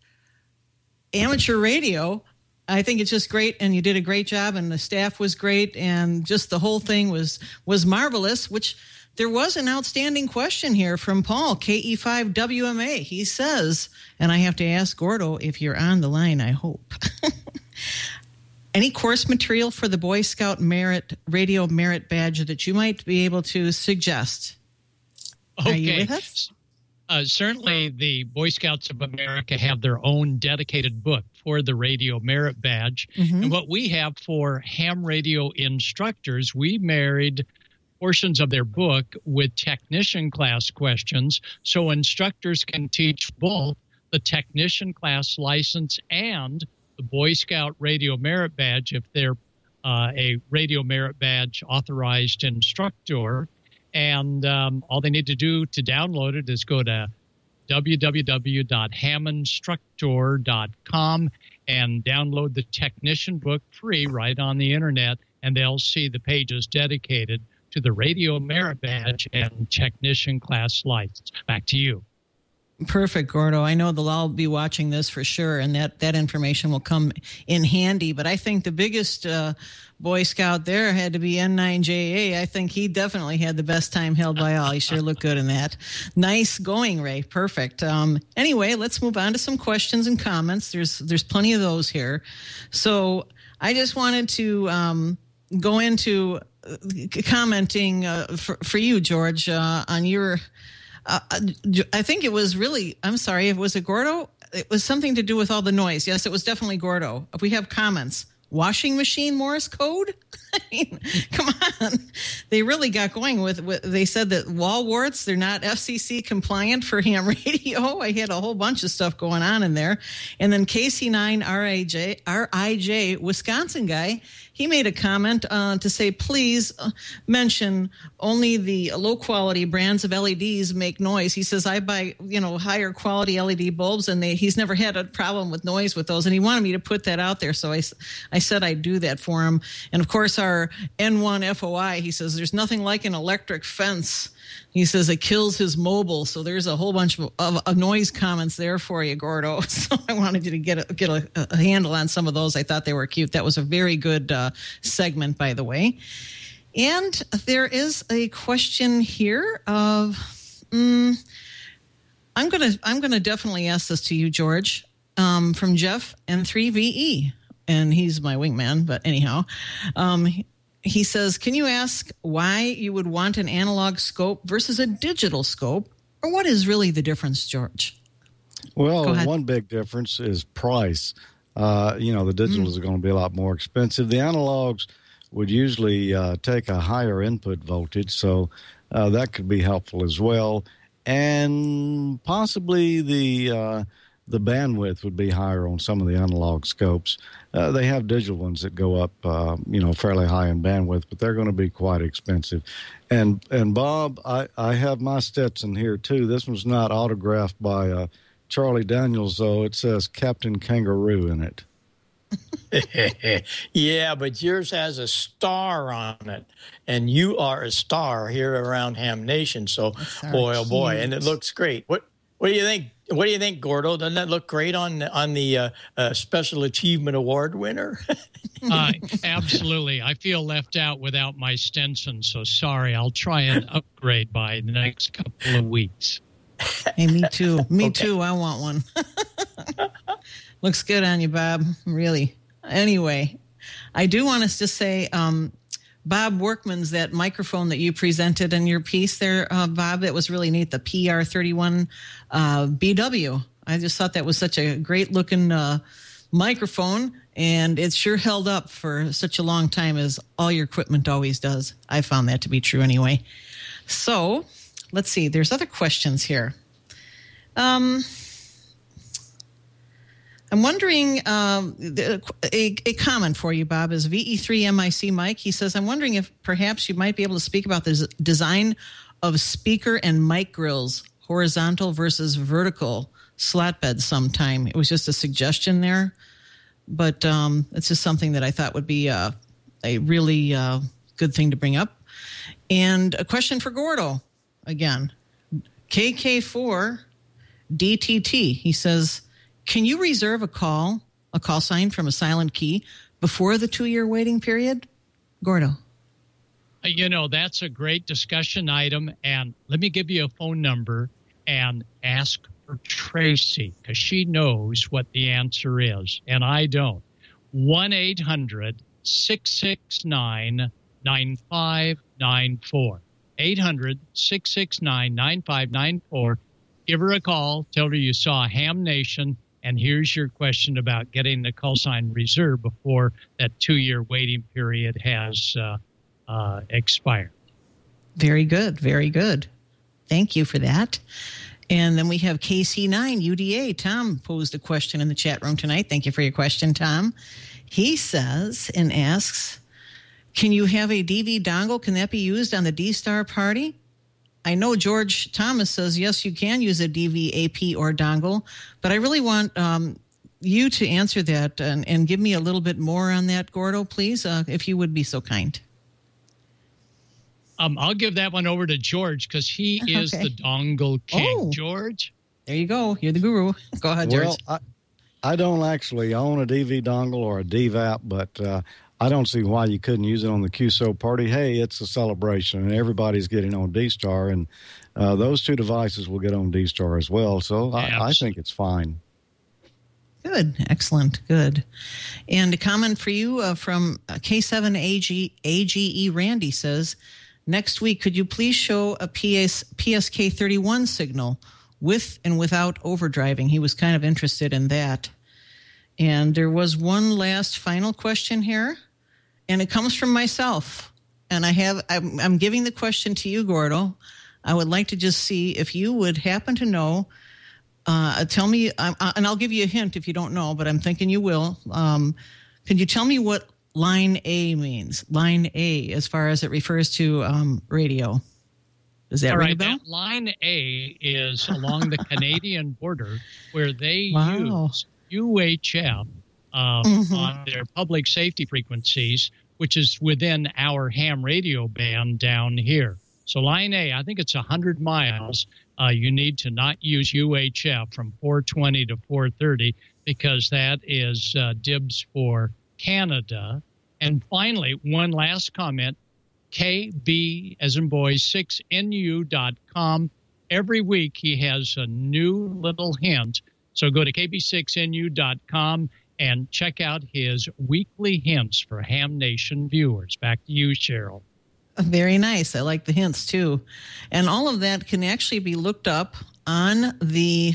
amateur radio. I think it's just great, and you did a great job, and the staff was great, and just the whole thing was was marvelous, which... There was an outstanding question here from Paul, K E five W M A. He says, and I have to ask Gordo if you're on the line, I hope. Any course material for the Boy Scout Merit Radio Merit Badge that you might be able to suggest? Okay. Are you with us? Uh, certainly, the Boy Scouts of America have their own dedicated book for the Radio Merit Badge. Mm-hmm. And what we have for ham radio instructors, we married portions of their book with technician class questions so instructors can teach both the technician class license and the Boy Scout Radio Merit Badge if they're uh, a Radio Merit Badge authorized instructor. And um, all they need to do to download it is go to w w w dot ham instructor dot com and download the technician book free right on the internet, and they'll see the pages dedicated to the Radio Merit Badge and technician class license. Back to you. Perfect, Gordo. I know they'll all be watching this for sure, and that, that information will come in handy. But I think the biggest uh, Boy Scout there had to be N nine J A. I think he definitely had the best time held by all. He sure looked good in that. Nice going, Ray. Perfect. Um, anyway, let's move on to some questions and comments. There's there's plenty of those here. So I just wanted to um, go into commenting uh, for, for you, George, uh, on your, uh, I think it was really, I'm sorry, was it Gordo? It was something to do with all the noise. Yes, it was definitely Gordo. We have comments. washing machine Morse code? I mean, come on. They really got going with, with they said that wall warts, they're not F C C compliant for ham radio. I had a whole bunch of stuff going on in there. And then K C nine R I J, R I J, Wisconsin guy, he made a comment uh, to say, please uh, mention only the low quality brands of L E Ds make noise. He says, I buy, you know, higher quality L E D bulbs, and they, he's never had a problem with noise with those. And he wanted me to put that out there. So I, I said I'd do that for him. And of course, our N one F O I, he says, there's nothing like an electric fence. He says it kills his mobile. So there's a whole bunch of, of, of noise comments there for you, Gordo. So I wanted you to get a, get a, a handle on some of those. I thought they were cute. That was a very good uh, segment, by the way. And there is a question here of, um, I'm gonna I'm gonna definitely ask this to you, George, um, from Jeff N three V E, and he's my wingman. But anyhow, um, he says, can you ask why you would want an analog scope versus a digital scope, or what is really the difference, George? Well, one big difference is price. Uh, you know, the digital mm. is going to be a lot more expensive. The analogs would usually uh, take a higher input voltage, so uh, that could be helpful as well. And possibly the uh, the bandwidth would be higher on some of the analog scopes. Uh, they have digital ones that go up, uh, you know, fairly high in bandwidth, but they're going to be quite expensive. And and Bob, I, I have my Stetson here too. This one's not autographed by uh, Charlie Daniels, though. It says Captain Kangaroo in it. Yeah, but yours has a star on it, and you are a star here around Ham Nation. So, boy, oh boy, and it looks great. What What do you think? What do you think, Gordo? Doesn't that look great on on the uh, uh, Special Achievement Award winner? uh, absolutely. I feel left out without my Stetson, so sorry. I'll try and upgrade by the next couple of weeks. Hey, me too. Me Okay. too. I want one. Looks good on you, Bob. Really. Anyway, I do want us to say, um, Bob Workman's, that microphone that you presented in your piece there, uh, Bob, that was really neat. The P R thirty-one uh, B W. I just thought that was such a great looking uh, microphone, and it sure held up for such a long time, as all your equipment always does. I found that to be true anyway. So let's see. There's other questions here. Um, I'm wondering, um, a, a comment for you, Bob, is V E three M I C Mike. He says, I'm wondering if perhaps you might be able to speak about the design of speaker and mic grills, horizontal versus vertical slot beds sometime. It was just a suggestion there, but um, it's just something that I thought would be uh, a really uh, good thing to bring up. And a question for Gordo, again, K K four D T T. He says, can you reserve a call, a call sign from a silent key before the two-year waiting period? Gordo. You know, that's a great discussion item. And let me give you a phone number and ask for Tracy, because she knows what the answer is, and I don't. one eight hundred six six nine nine five nine four. eight hundred six six nine nine five nine four. Give her a call. Tell her you saw Ham Nation. And here's your question about getting the call sign reserved before that two-year waiting period has uh, uh, expired. Very good. Very good. Thank you for that. And then we have K C nine U D A. Tom posed a question in the chat room tonight. Thank you for your question, Tom. He says and asks, can you have a D V dongle? Can that be used on the D-Star party? I know George Thomas says, yes, you can use a D V A P or dongle, but I really want um, you to answer that and, and give me a little bit more on that, Gordo, please, uh, if you would be so kind. Um, I'll give that one over to George, because he is Okay. the dongle king. Oh. George? There you go. You're the guru. Go ahead, George. Well, I, I don't actually own a D V dongle or a D V A P, but uh, I don't see why you couldn't use it on the Q S O party. Hey, it's a celebration, and everybody's getting on D-Star, and uh, those two devices will get on D-Star as well. So I, I think it's fine. Good. Excellent. Good. And a comment for you uh, from K seven A G, A G E Randy says, next week, could you please show a P S, P S K thirty-one signal with and without overdriving? He was kind of interested in that. And there was one last final question here, and it comes from myself. And I have I'm, I'm giving the question to you, Gordo. I would like to just see if you would happen to know. Uh, tell me, uh, and I'll give you a hint if you don't know, but I'm thinking you will. Um, can you tell me what line A means? Line A, as far as it refers to um, radio. Does that All ring right, a bell? that line A is along the Canadian border, where they Wow. use U H F uh, Mhm. on their public safety frequencies, which is within our ham radio band down here. So line A, I think it's one hundred miles. Uh, you need to not use U H F from four twenty to four thirty because that is uh, dibs for Canada. And finally, one last comment, K B as in boy, six N U dot com. Every week he has a new little hint. So go to K B six N U dot com and check out his weekly hints for Ham Nation viewers. Back to you, Cheryl. Very nice. I like the hints too. And all of that can actually be looked up on the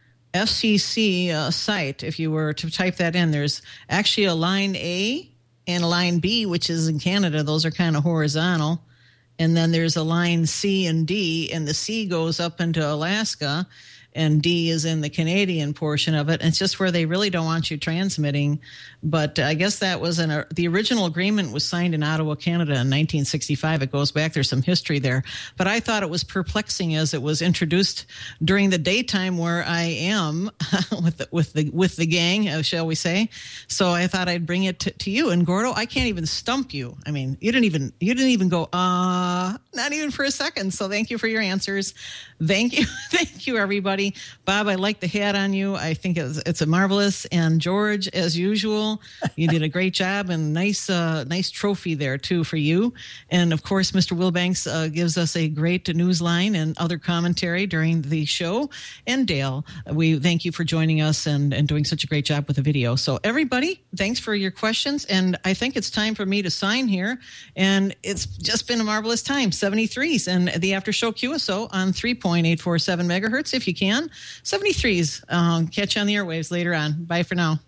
F C C uh, site. If you were to type that in, there's actually a line A and a line B, which is in Canada. Those are kind of horizontal. And then there's a line C and D, and the C goes up into Alaska, and D is in the Canadian portion of it. And it's just where they really don't want you transmitting. But I guess that was an, uh, the original agreement was signed in Ottawa, Canada in nineteen sixty-five. It goes back. There's some history there. But I thought it was perplexing as it was introduced during the daytime where I am with the, with the, with the gang, uh, shall we say. So I thought I'd bring it to, to you. And Gordo, I can't even stump you. I mean, you didn't even, you didn't even go, uh, not even for a second. So thank you for your answers. Thank you. Thank you, everybody. Bob, I like the hat on you. I think it's, it's a marvelous. And George, as usual, you did a great job, and nice, uh, nice trophy there too for you. And of course, Mister Wilbanks uh, gives us a great news line and other commentary during the show. And Dale, we thank you for joining us and, and doing such a great job with the video. So everybody, thanks for your questions. And I think it's time for me to sign here. And it's just been a marvelous time. seventy-threes and the after show Q S O on three point eight four seven megahertz if you can. seventy-threes. Um, catch you on the airwaves later on. Bye for now.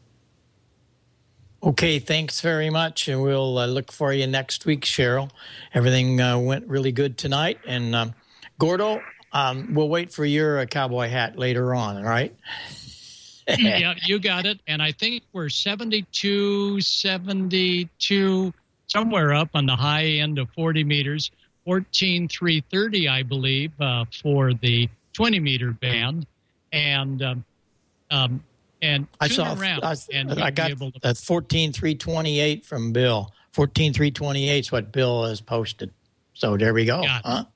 Okay, thanks very much. And we'll uh, look for you next week, Cheryl. Everything uh, went really good tonight. And um, Gordo, um, we'll wait for your uh, cowboy hat later on, all right? Yeah, you got it. And I think we're seventy-two, seventy-two, somewhere up on the high end of forty meters, fourteen three thirty, I believe, uh, for the twenty meter band. And um, um, and I saw, around I, and I got able to, that fourteen three twenty-eight from Bill. fourteen three twenty-eight is what Bill has posted. So there we go. Huh?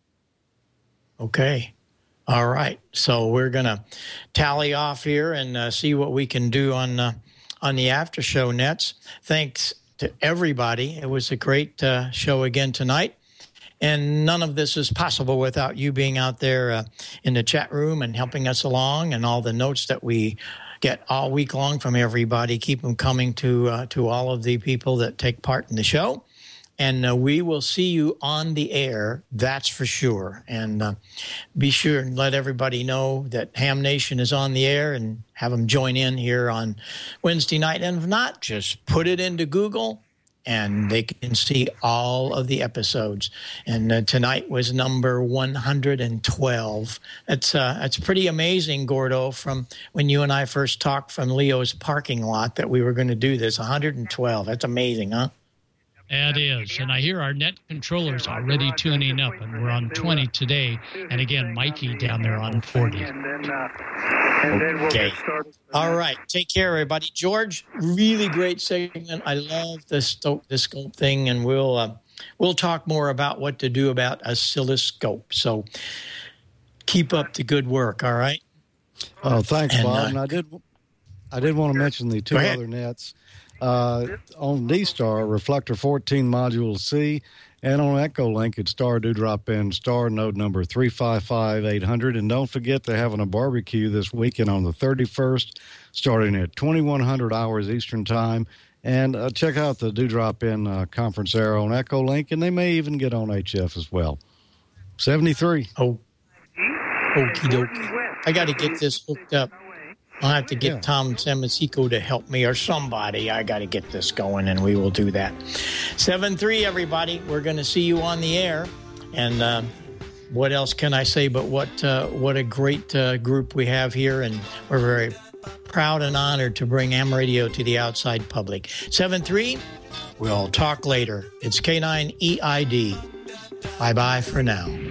Okay. All right. So we're going to tally off here and uh, see what we can do on, uh, on the after show nets. Thanks to everybody. It was a great uh, show again tonight. And none of this is possible without you being out there uh, in the chat room and helping us along, and all the notes that we get all week long from everybody. Keep them coming to uh, to all of the people that take part in the show. And uh, we will see you on the air, that's for sure. And uh, be sure and let everybody know that Ham Nation is on the air, and have them join in here on Wednesday night. And if not, just put it into Google, and they can see all of the episodes. And uh, tonight was number one hundred twelve. That's uh, that's pretty amazing, Gordo, from when you and I first talked from Leo's parking lot that we were going to do this. one hundred twelve. That's amazing, huh? That is. And I hear our net controllers already tuning up, and we're on twenty today. And again, Mikey down there on forty. Okay. All right. Take care, everybody. George, really great segment. I love the scope, the scope thing, and we'll uh, we'll talk more about what to do about oscilloscope. So keep up the good work. All right. Oh, thanks, and, Bob. Uh, and I did I did want to mention the two other nets. Uh, on D-Star, Reflector fourteen Module C, and on Echolink, it's Star Dewdrop in Star node number three five five eight hundred. And don't forget, they're having a barbecue this weekend on the thirty-first, starting at twenty-one hundred hours Eastern Time. And uh, check out the Dewdrop in uh, conference there on Echolink, and they may even get on H F as well. seventy-three. Oh, okie dokie. I got to get this hooked up. I'll have to get Yeah. Tom Samasico to help me or somebody. I got to get this going, and we will do that. seven three, everybody. We're going to see you on the air. And uh, what else can I say but what, uh, what a great uh, group we have here, and we're very proud and honored to bring Ham Radio to the outside public. seven three, we'll talk later. It's K nine E I D. Bye-bye for now.